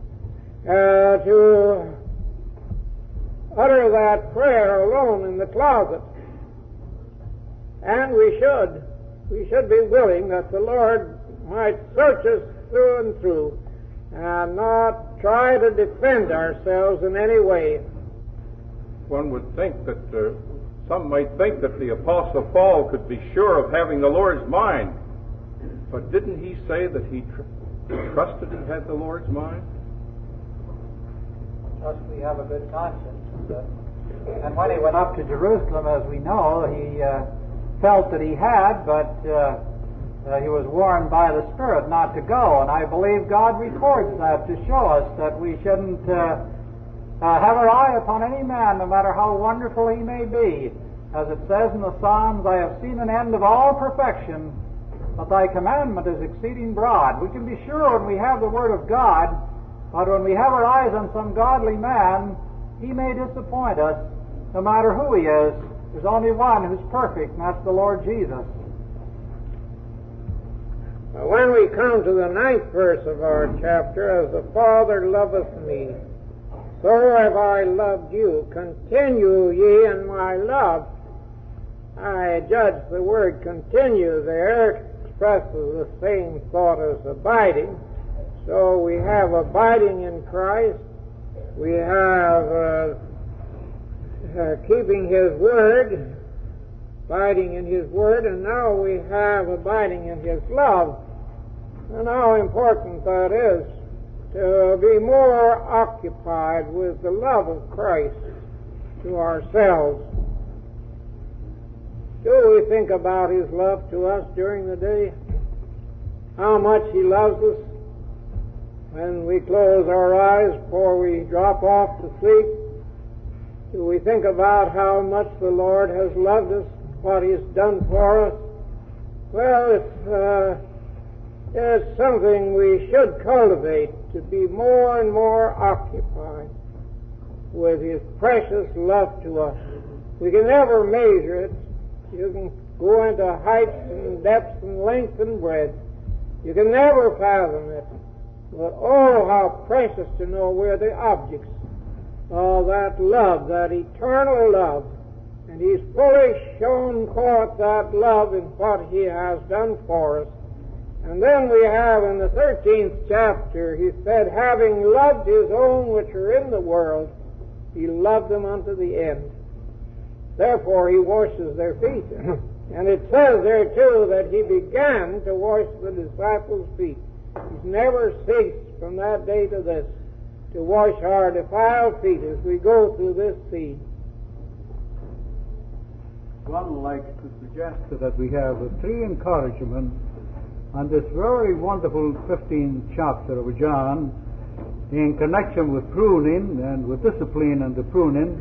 to utter that prayer alone in the closet. And we should be willing that the Lord might search us through and through and not try to defend ourselves in any way. One would think that some might think that the Apostle Paul could be sure of having the Lord's mind. But didn't he say that he trusted he had the Lord's mind? Trust we have a good conscience. And when he went up to Jerusalem, as we know, he felt that he had, but he was warned by the Spirit not to go. And I believe God records that to show us that we shouldn't have our eye upon any man, no matter how wonderful he may be. As it says in the Psalms, I have seen an end of all perfection, but Thy commandment is exceeding broad. We can be sure when we have the Word of God, but when we have our eyes on some godly man, he may disappoint us, no matter who he is. There's only one who's perfect, and that's the Lord Jesus. When we come to the 9th verse of our chapter, as the Father loveth me, so have I loved you. Continue ye in my love. I judge the word continue there expresses the same thought as abiding. So we have abiding in Christ. We have keeping His word, abiding in His word, and now we have abiding in His love. And how important that is to be more occupied with the love of Christ to ourselves. Do we think about His love to us during the day? How much He loves us when we close our eyes before we drop off to sleep? Do we think about how much the Lord has loved us, what He's done for us? Well, it's something we should cultivate, to be more and more occupied with His precious love to us. We can never measure it. You can go into heights and depths and length and breadth. You can never fathom it. But oh, how precious to know we're the objects of that love, that eternal love. And He's fully shown forth that love in what He has done for us. And then we have in the 13th chapter, He said, having loved His own which are in the world, He loved them unto the end. Therefore He washes their feet. And it says there too that He began to wash the disciples' feet. He's never ceased from that day to this to wash our defiled feet as we go through this sea. One likes to suggest that we have three encouragements on this very wonderful 15th chapter of John in connection with pruning and with discipline and the pruning.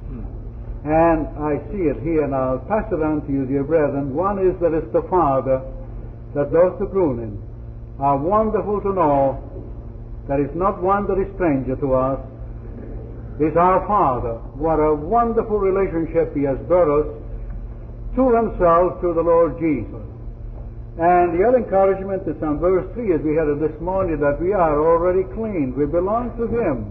And I see it here, and I'll pass it on to you, dear brethren. One is that it's the Father that does the pruning. How wonderful to know that it's not one that is stranger to us. It's our Father. What a wonderful relationship He has brought us to Himself through the Lord Jesus. And the other encouragement is on verse 3, as we had it this morning, that we are already clean. We belong to Him.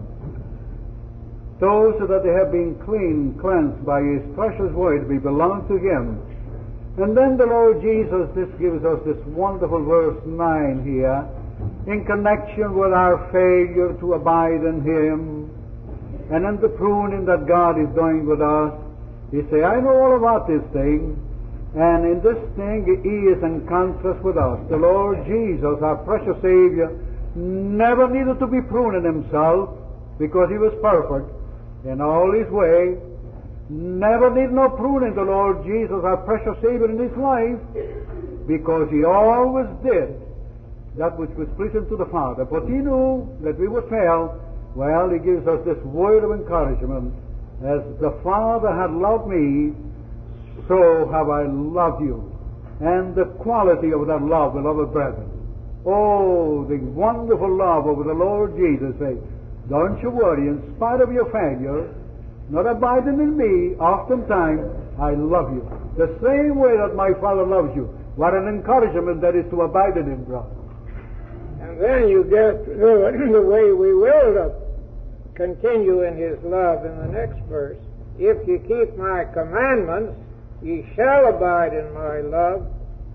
Those that they have been cleansed by His precious word, we belong to Him. And then the Lord Jesus, this gives us this wonderful verse 9 here, in connection with our failure to abide in Him, and in the pruning that God is doing with us. He say, I know all about this thing, and in this thing He is in contrast with us. The Lord Jesus, our precious Savior, never needed to be pruning Himself, because He was perfect in all His way. Never need no pruning, the Lord Jesus, our precious Savior, in His life, because He always did that which was pleasing to the Father. But He knew that we would fail. Well, He gives us this word of encouragement. As the Father had loved me, so have I loved you. And the quality of that love, beloved brethren. Oh, the wonderful love of the Lord Jesus. Say, don't you worry, in spite of your failure, not abiding in me, oftentimes I love you. The same way that my Father loves you. What an encouragement that is to abide in Him, brother. And then you get the way we will continue in His love in the next verse. If you keep my commandments, ye shall abide in my love,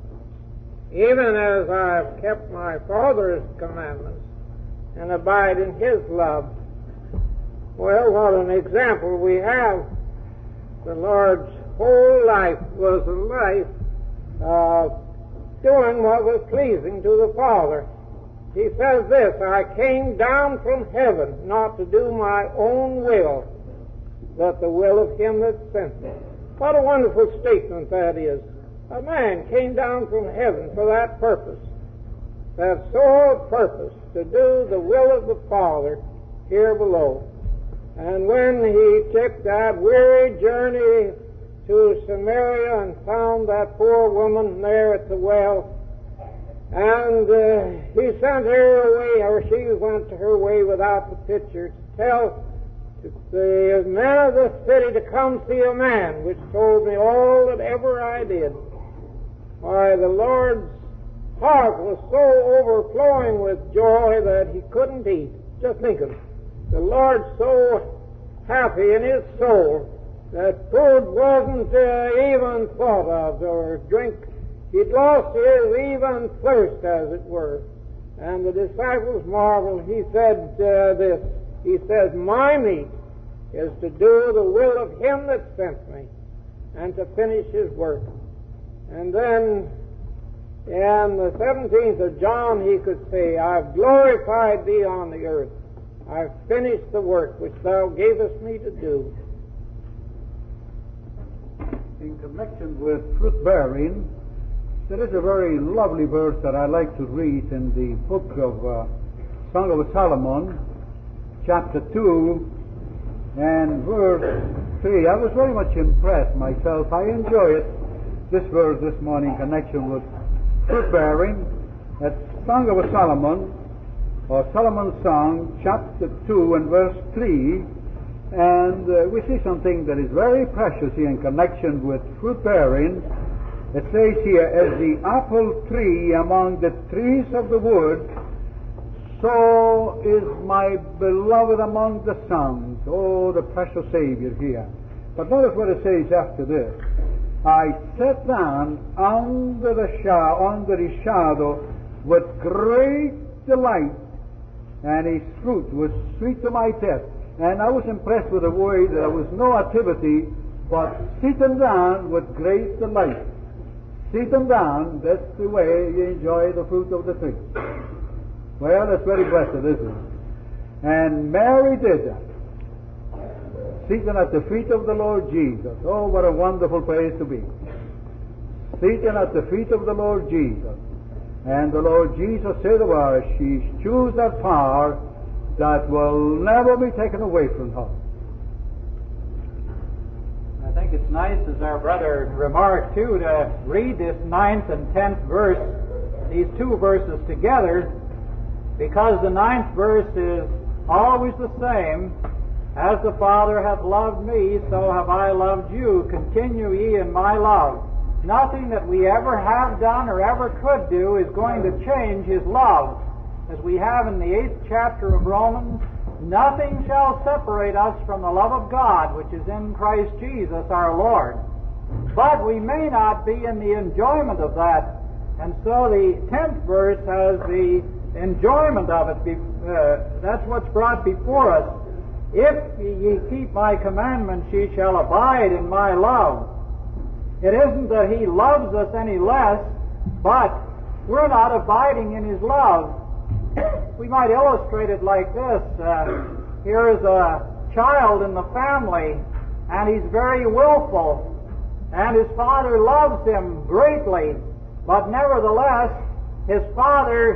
even as I have kept my Father's commandments and abide in His love. Well, what an example we have. The Lord's whole life was a life of doing what was pleasing to the Father. He says this, I came down from heaven not to do my own will, but the will of Him that sent me. What a wonderful statement that is. A man came down from heaven for that purpose, that sole purpose, to do the will of the Father here below. And when He took that weary journey to Samaria and found that poor woman there at the well, and He sent her away, or she went her way without the pitcher, to tell the men of the city to come see a man which told me all that ever I did. Why, the Lord's heart was so overflowing with joy that he couldn't eat. Just think of it. The Lord so happy in his soul that food wasn't even thought of, or drink. He'd lost his even thirst, as it were. And the disciples marveled. He said this. He says, "My meat is to do the will of him that sent me, and to finish his work." And then in the 17th of John he could say, "I've glorified thee on the earth. I've finished the work which thou gavest me to do." In connection with fruit bearing, there is a very lovely verse that I like to read in the book of Song of Solomon, chapter 2, and verse 3. I was very much impressed myself. I enjoyed this verse this morning in connection with fruit bearing. That's Song of Solomon, or Solomon's Song, chapter 2 and verse 3. And we see something that is very precious here in connection with fruit bearing. It says here, "As the apple tree among the trees of the wood, so is my beloved among the sons." Oh, the precious Savior here. But notice what it says after this. "I sat down under his shadow with great delight, and his fruit was sweet to my taste." And I was impressed with the way that there was no activity but sitting down with great delight. Sitting down, that's the way you enjoy the fruit of the tree. Well, that's very blessed, isn't it? And Mary did that. Sitting at the feet of the Lord Jesus. Oh, what a wonderful place to be. Sitting at the feet of the Lord Jesus. And the Lord Jesus said to her, "She's choose that power that will never be taken away from her." I think it's nice, as our brother remarked too, to read this 9th and 10th verse, these two verses together, because the 9th verse is always the same. "As the Father hath loved me, so have I loved you. Continue ye in my love." Nothing that we ever have done or ever could do is going to change his love. As we have in the 8th chapter of Romans, "Nothing shall separate us from the love of God, which is in Christ Jesus our Lord." But we may not be in the enjoyment of that. And so the 10th verse has the enjoyment of it. That's what's brought before us. "If ye keep my commandments, ye shall abide in my love." It isn't that he loves us any less, but we're not abiding in his love. We might illustrate it like this. Here is a child in the family, and he's very willful, and his father loves him greatly, but nevertheless, his father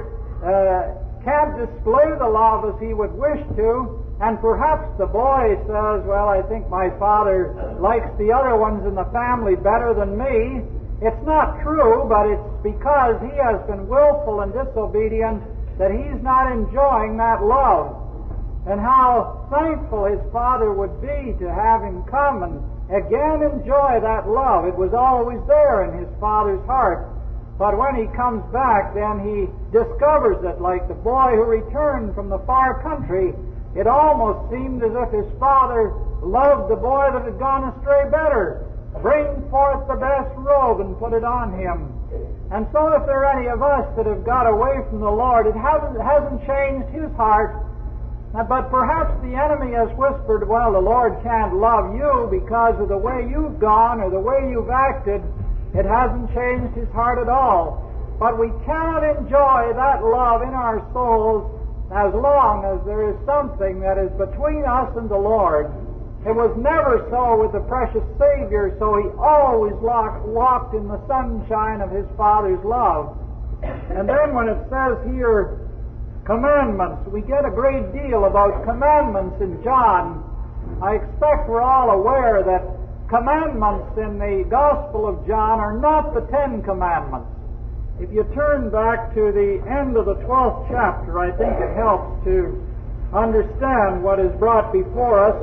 can't display the love as he would wish to, and perhaps the boy says, "Well, I think my father likes the other ones in the family better than me." It's not true, but it's because he has been willful and disobedient that he's not enjoying that love. And how thankful his father would be to have him come and again enjoy that love. It was always there in his father's heart. But when he comes back, then he discovers it, like the boy who returned from the far country. It almost seemed as if his father loved the boy that had gone astray better. Bring forth the best robe and put it on him. And so if there are any of us that have got away from the Lord, it hasn't changed his heart. But perhaps the enemy has whispered, "Well, the Lord can't love you because of the way you've gone or the way you've acted." It hasn't changed his heart at all. But we cannot enjoy that love in our souls as long as there is something that is between us and the Lord. It was never so with the precious Savior, so he always walked in the sunshine of his Father's love. And then when it says here, commandments, we get a great deal about commandments in John. I expect we're all aware that commandments in the Gospel of John are not the 10 Commandments. If you turn back to the end of the 12th chapter, I think it helps to understand what is brought before us.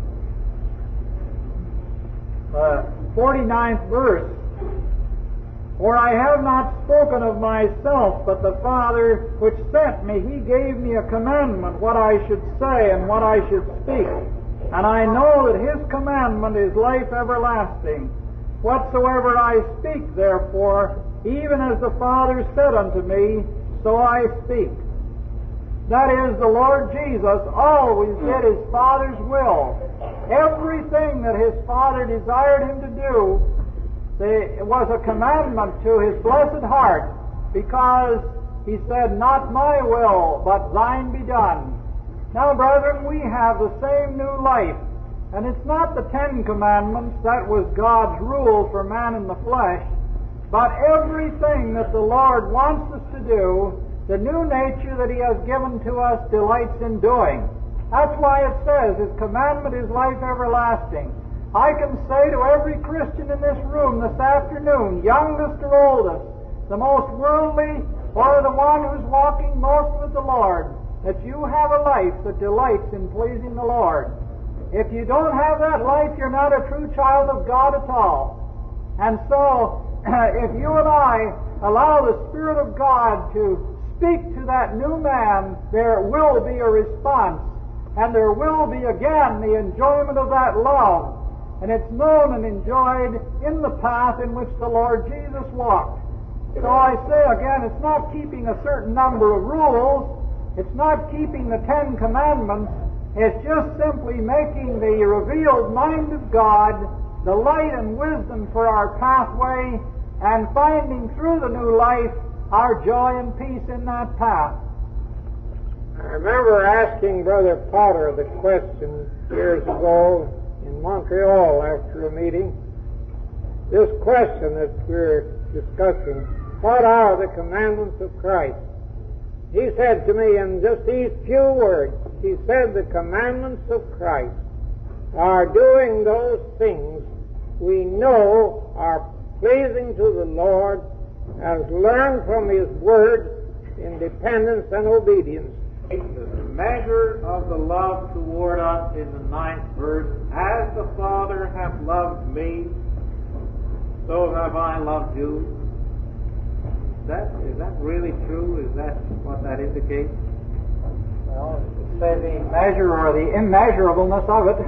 49th verse. For I have not spoken of myself, but the Father which sent me, He gave me a commandment what I should say and what I should speak. And I know that His commandment is life everlasting. Whatsoever I speak, therefore, even as the Father said unto me, so I speak. That is, the Lord Jesus always did His Father's will. Everything that His Father desired Him to do, it was a commandment to His blessed heart, because He said, not my will, but thine be done. Now, brethren, we have the same new life, and it's not the 10 Commandments that was God's rule for man in the flesh, but everything that the Lord wants us to do, the new nature that He has given to us delights in doing. That's why it says His commandment is life everlasting. I can say to every Christian in this room this afternoon, youngest or oldest, the most worldly or the one who's walking most with the Lord, that you have a life that delights in pleasing the Lord. If you don't have that life, you're not a true child of God at all. And so, if you and I allow the Spirit of God to speak to that new man, there will be a response, and there will be again the enjoyment of that love. And it's known and enjoyed in the path in which the Lord Jesus walked. So I say again, it's not keeping a certain number of rules. It's not keeping the 10 Commandments. It's just simply making the revealed mind of God the light and wisdom for our pathway, and finding through the new life our joy and peace in that path. I remember asking Brother Potter the question years ago in Montreal after a meeting, this question that we're discussing, what are the commandments of Christ? He said to me in just these few words, he said, the commandments of Christ are doing those things we know are pleasing to the Lord, as learned from His Word in dependence and obedience. The measure of the love toward us in the 9th verse, as the Father hath loved me, so have I loved you. Is that really true? Is that what that indicates? Well, you could say the measure or the immeasurableness of it.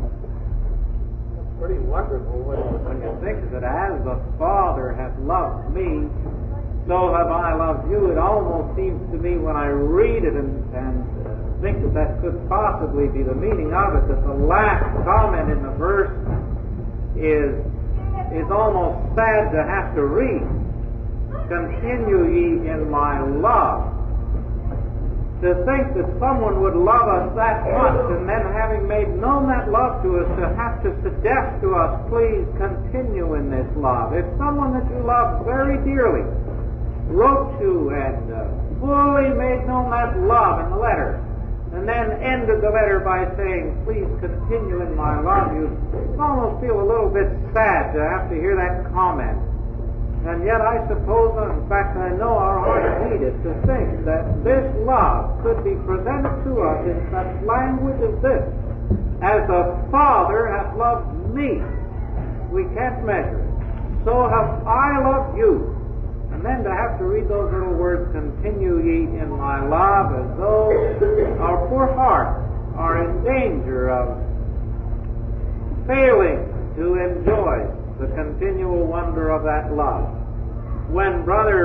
That's pretty wonderful when you think that as the Father hath loved me, so have I loved you. It almost seems to me when I read it and think that could possibly be the meaning of it, that the last comment in the verse is almost sad to have to read. Continue ye in my love. To think that someone would love us that much, and then having made known that love to us, to have to suggest to us, please continue in this love. If someone that you love very dearly wrote to and fully made known that love in the letter, and then ended the letter by saying, please continue in my love, you'd almost feel a little bit sad to have to hear that comment. And yet I suppose, in fact I know our hearts need it, to think that this love could be presented to us in such language as this. As the Father hath loved me, we can't measure it, so have I loved you. And then to have to read those little words, continue ye in my love, as though our poor hearts are in danger of failing to enjoy the continual wonder of that love. When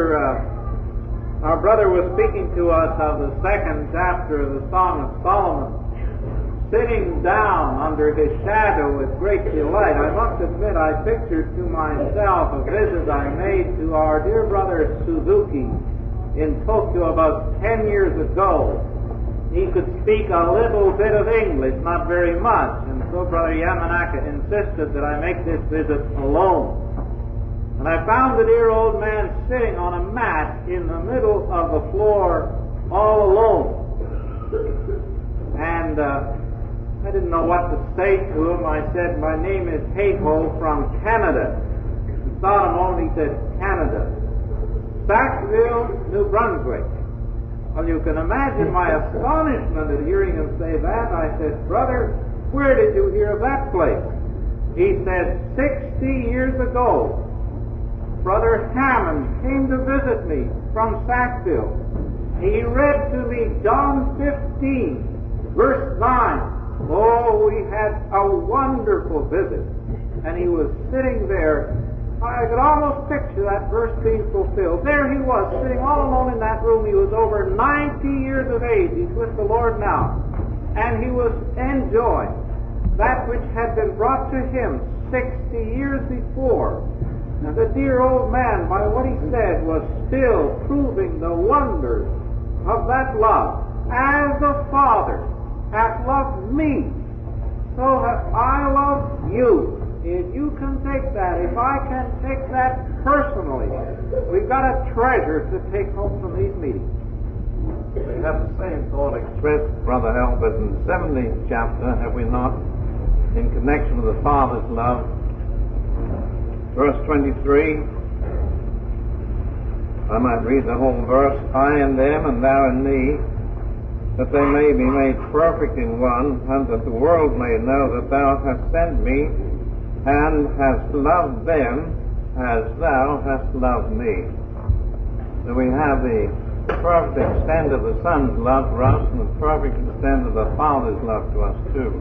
our brother was speaking to us of the 2nd chapter of the Song of Solomon, sitting down under his shadow with great delight, I must admit I pictured to myself a visit I made to our dear brother Suzuki in Tokyo about 10 years ago. He could speak a little bit of English, not very much, and so Brother Yamanaka insisted that I make this visit alone. And I found the dear old man sitting on a mat in the middle of the floor, all alone. And I didn't know what to say to him. I said, my name is Heiho from Canada. He thought a moment, he said, Canada. Sackville, New Brunswick. Well, you can imagine my astonishment at hearing him say that. I said, brother, where did you hear of that place? He said, 60 years ago, Brother Hammond came to visit me from Sackville. He read to me John 15, verse 9. Oh, we had a wonderful visit. And he was sitting there. I could almost picture that verse being fulfilled. There he was, sitting all alone in that room. He was over 90 years of age. He's with the Lord now. And he was enjoying that which had been brought to him 60 years before. Now the dear old man, by what he said, was still proving the wonders of that love. As the Father hath loved me, so have I loved you. If you can take that, if I can take that personally, we've got a treasure to take home from these meetings. We have the same thought expressed, Brother Albert, in the 17th chapter, have we not, in connection with the Father's love. Verse 23, I might read the whole verse. I in them, and thou in me, that they may be made perfect in one, and that the world may know that thou hast sent me, and hast loved them as thou hast loved me. So we have the perfect extent of the Son's love for us, and the perfect extent of the Father's love to us too.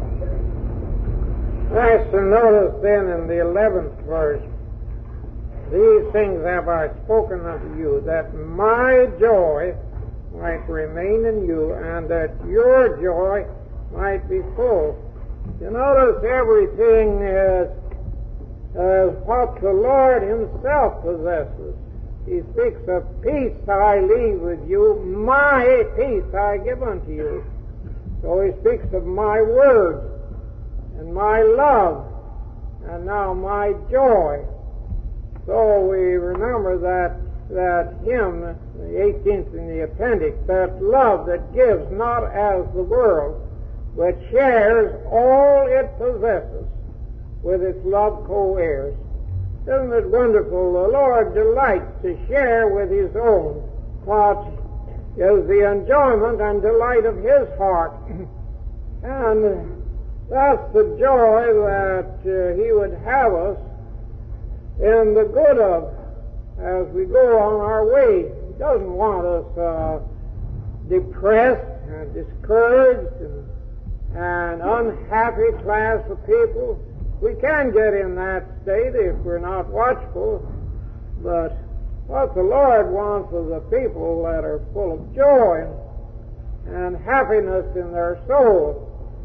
Nice to notice then in the 11th verse, these things have I spoken unto you, that my joy might remain in you, and that your joy might be full. You notice everything is what the Lord himself possesses. He speaks of peace I leave with you, my peace I give unto you. So he speaks of my word and my love and now my joy. So we remember that hymn, the 18th in the appendix, that love that gives not as the world, but shares all it possesses with its love co-heirs. Isn't it wonderful? The Lord delights to share with his own what is the enjoyment and delight of his heart. And that's the joy that he would have us in the good of as we go on our way. He doesn't want us depressed and discouraged and unhappy class of people. We can get in that state if we're not watchful, but what the Lord wants is a people that are full of joy and happiness in their souls.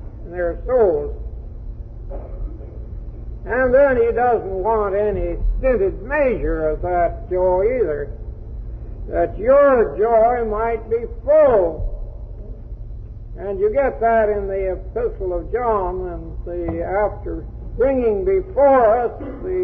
And then he doesn't want any stinted measure of that joy either, that your joy might be full. And you get that in the Epistle of John, and after bringing before us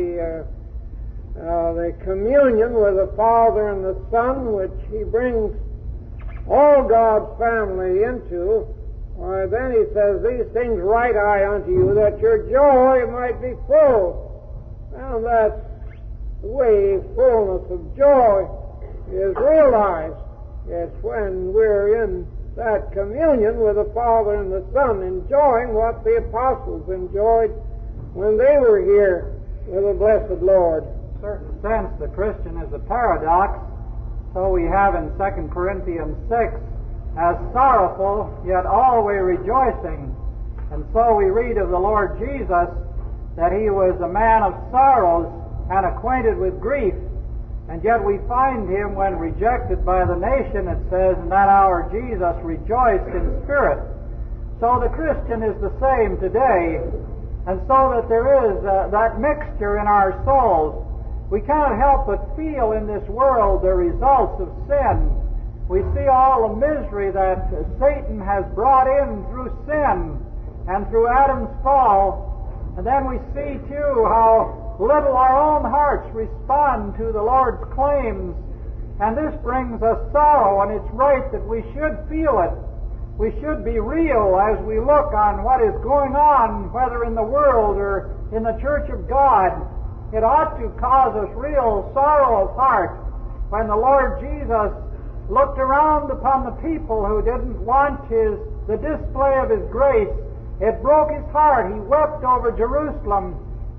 the communion with the Father and the Son, which he brings all God's family into, then he says, these things write I unto you, that your joy might be full. And that's the way fullness of joy is realized. It's when we're in that communion with the Father and the Son, enjoying what the apostles enjoyed when they were here with the blessed Lord. In a certain sense, the Christian is a paradox. So we have in 2 Corinthians 6, as sorrowful, yet always rejoicing. And so we read of the Lord Jesus that he was a man of sorrows and acquainted with grief. And yet we find him, when rejected by the nation, it says, in that hour Jesus rejoiced in spirit. So the Christian is the same today. And so that there is that mixture in our souls. We cannot help but feel in this world the results of sin. We see all the misery that Satan has brought in through sin and through Adam's fall. And then we see, too, how little our own hearts respond to the Lord's claims. And this brings us sorrow, and it's right that we should feel it. We should be real as we look on what is going on, whether in the world or in the Church of God. It ought to cause us real sorrow of heart when the Lord Jesus looked around upon the people who didn't want the display of his grace. It broke his heart. He wept over Jerusalem.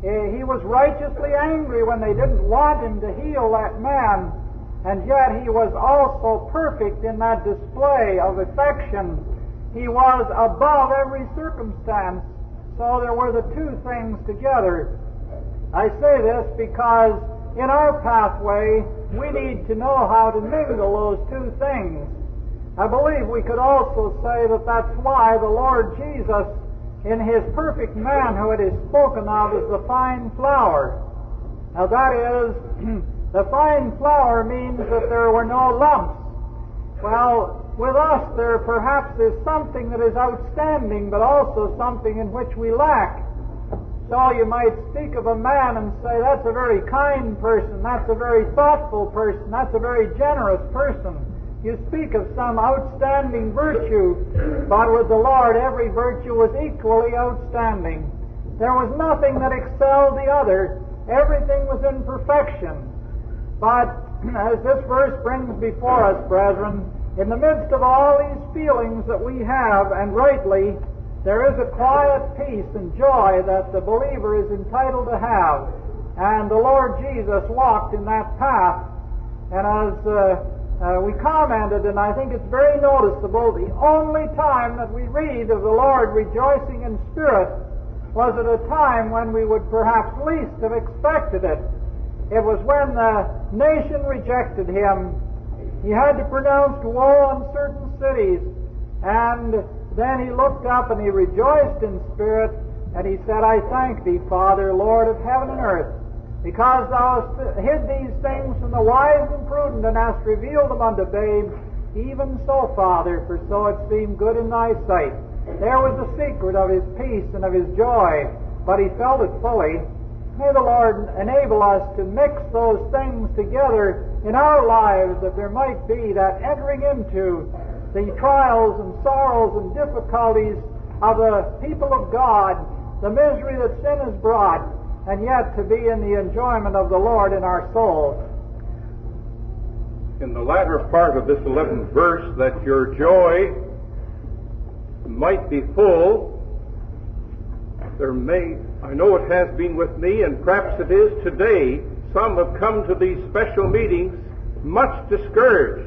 He was righteously angry when they didn't want him to heal that man, and yet he was also perfect in that display of affection. He was above every circumstance. So there were the two things together. I say this because in our pathway we need to know how to mingle those two things. I believe we could also say that that's why the Lord Jesus, in His perfect manhood, is spoken of as the fine flower. Now that is, the fine flower means that there were no lumps. Well, with us there perhaps is something that is outstanding, but also something in which we lack. So you might speak of a man and say, that's a very kind person, that's a very thoughtful person, that's a very generous person. You speak of some outstanding virtue, but with the Lord every virtue was equally outstanding. There was nothing that excelled the other. Everything was in perfection. But as this verse brings before us, brethren, in the midst of all these feelings that we have, and rightly, there is a quiet peace and joy that the believer is entitled to have. And the Lord Jesus walked in that path. And as we commented, and I think it's very noticeable, the only time that we read of the Lord rejoicing in spirit was at a time when we would perhaps least have expected it. It was when the nation rejected Him. He had to pronounce woe on certain cities, and then He looked up and He rejoiced in spirit, and He said, I thank Thee, Father, Lord of heaven and earth, because Thou hast hid these things from the wise and prudent, and hast revealed them unto babes. Even so, Father, for so it seemed good in Thy sight. There was the secret of His peace and of His joy, but He felt it fully. May the Lord enable us to mix those things together in our lives, that there might be that entering into the trials and sorrows and difficulties of the people of God, the misery that sin has brought, and yet to be in the enjoyment of the Lord in our souls. In the latter part of this 11th verse, that your joy might be full, I know it has been with me, and perhaps it is today, some have come to these special meetings much discouraged.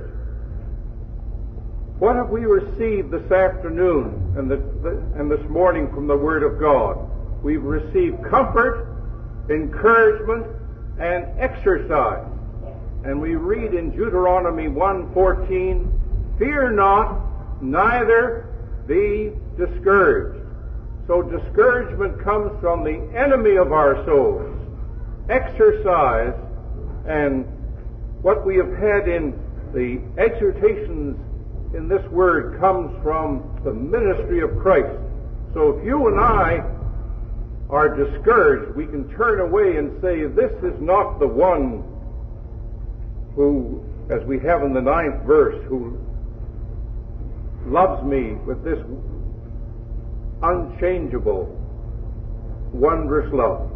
What have we received this afternoon and this morning from the Word of God? We've received comfort, encouragement, and exercise. And we read in Deuteronomy 1:14, fear not, neither be discouraged. So discouragement comes from the enemy of our souls. Exercise and what we have had in the exhortations in this word comes from the ministry of Christ. So if you and I are discouraged, we can turn away and say, this is not the one who, as we have in the 9th verse, who loves me with this unchangeable, wondrous love.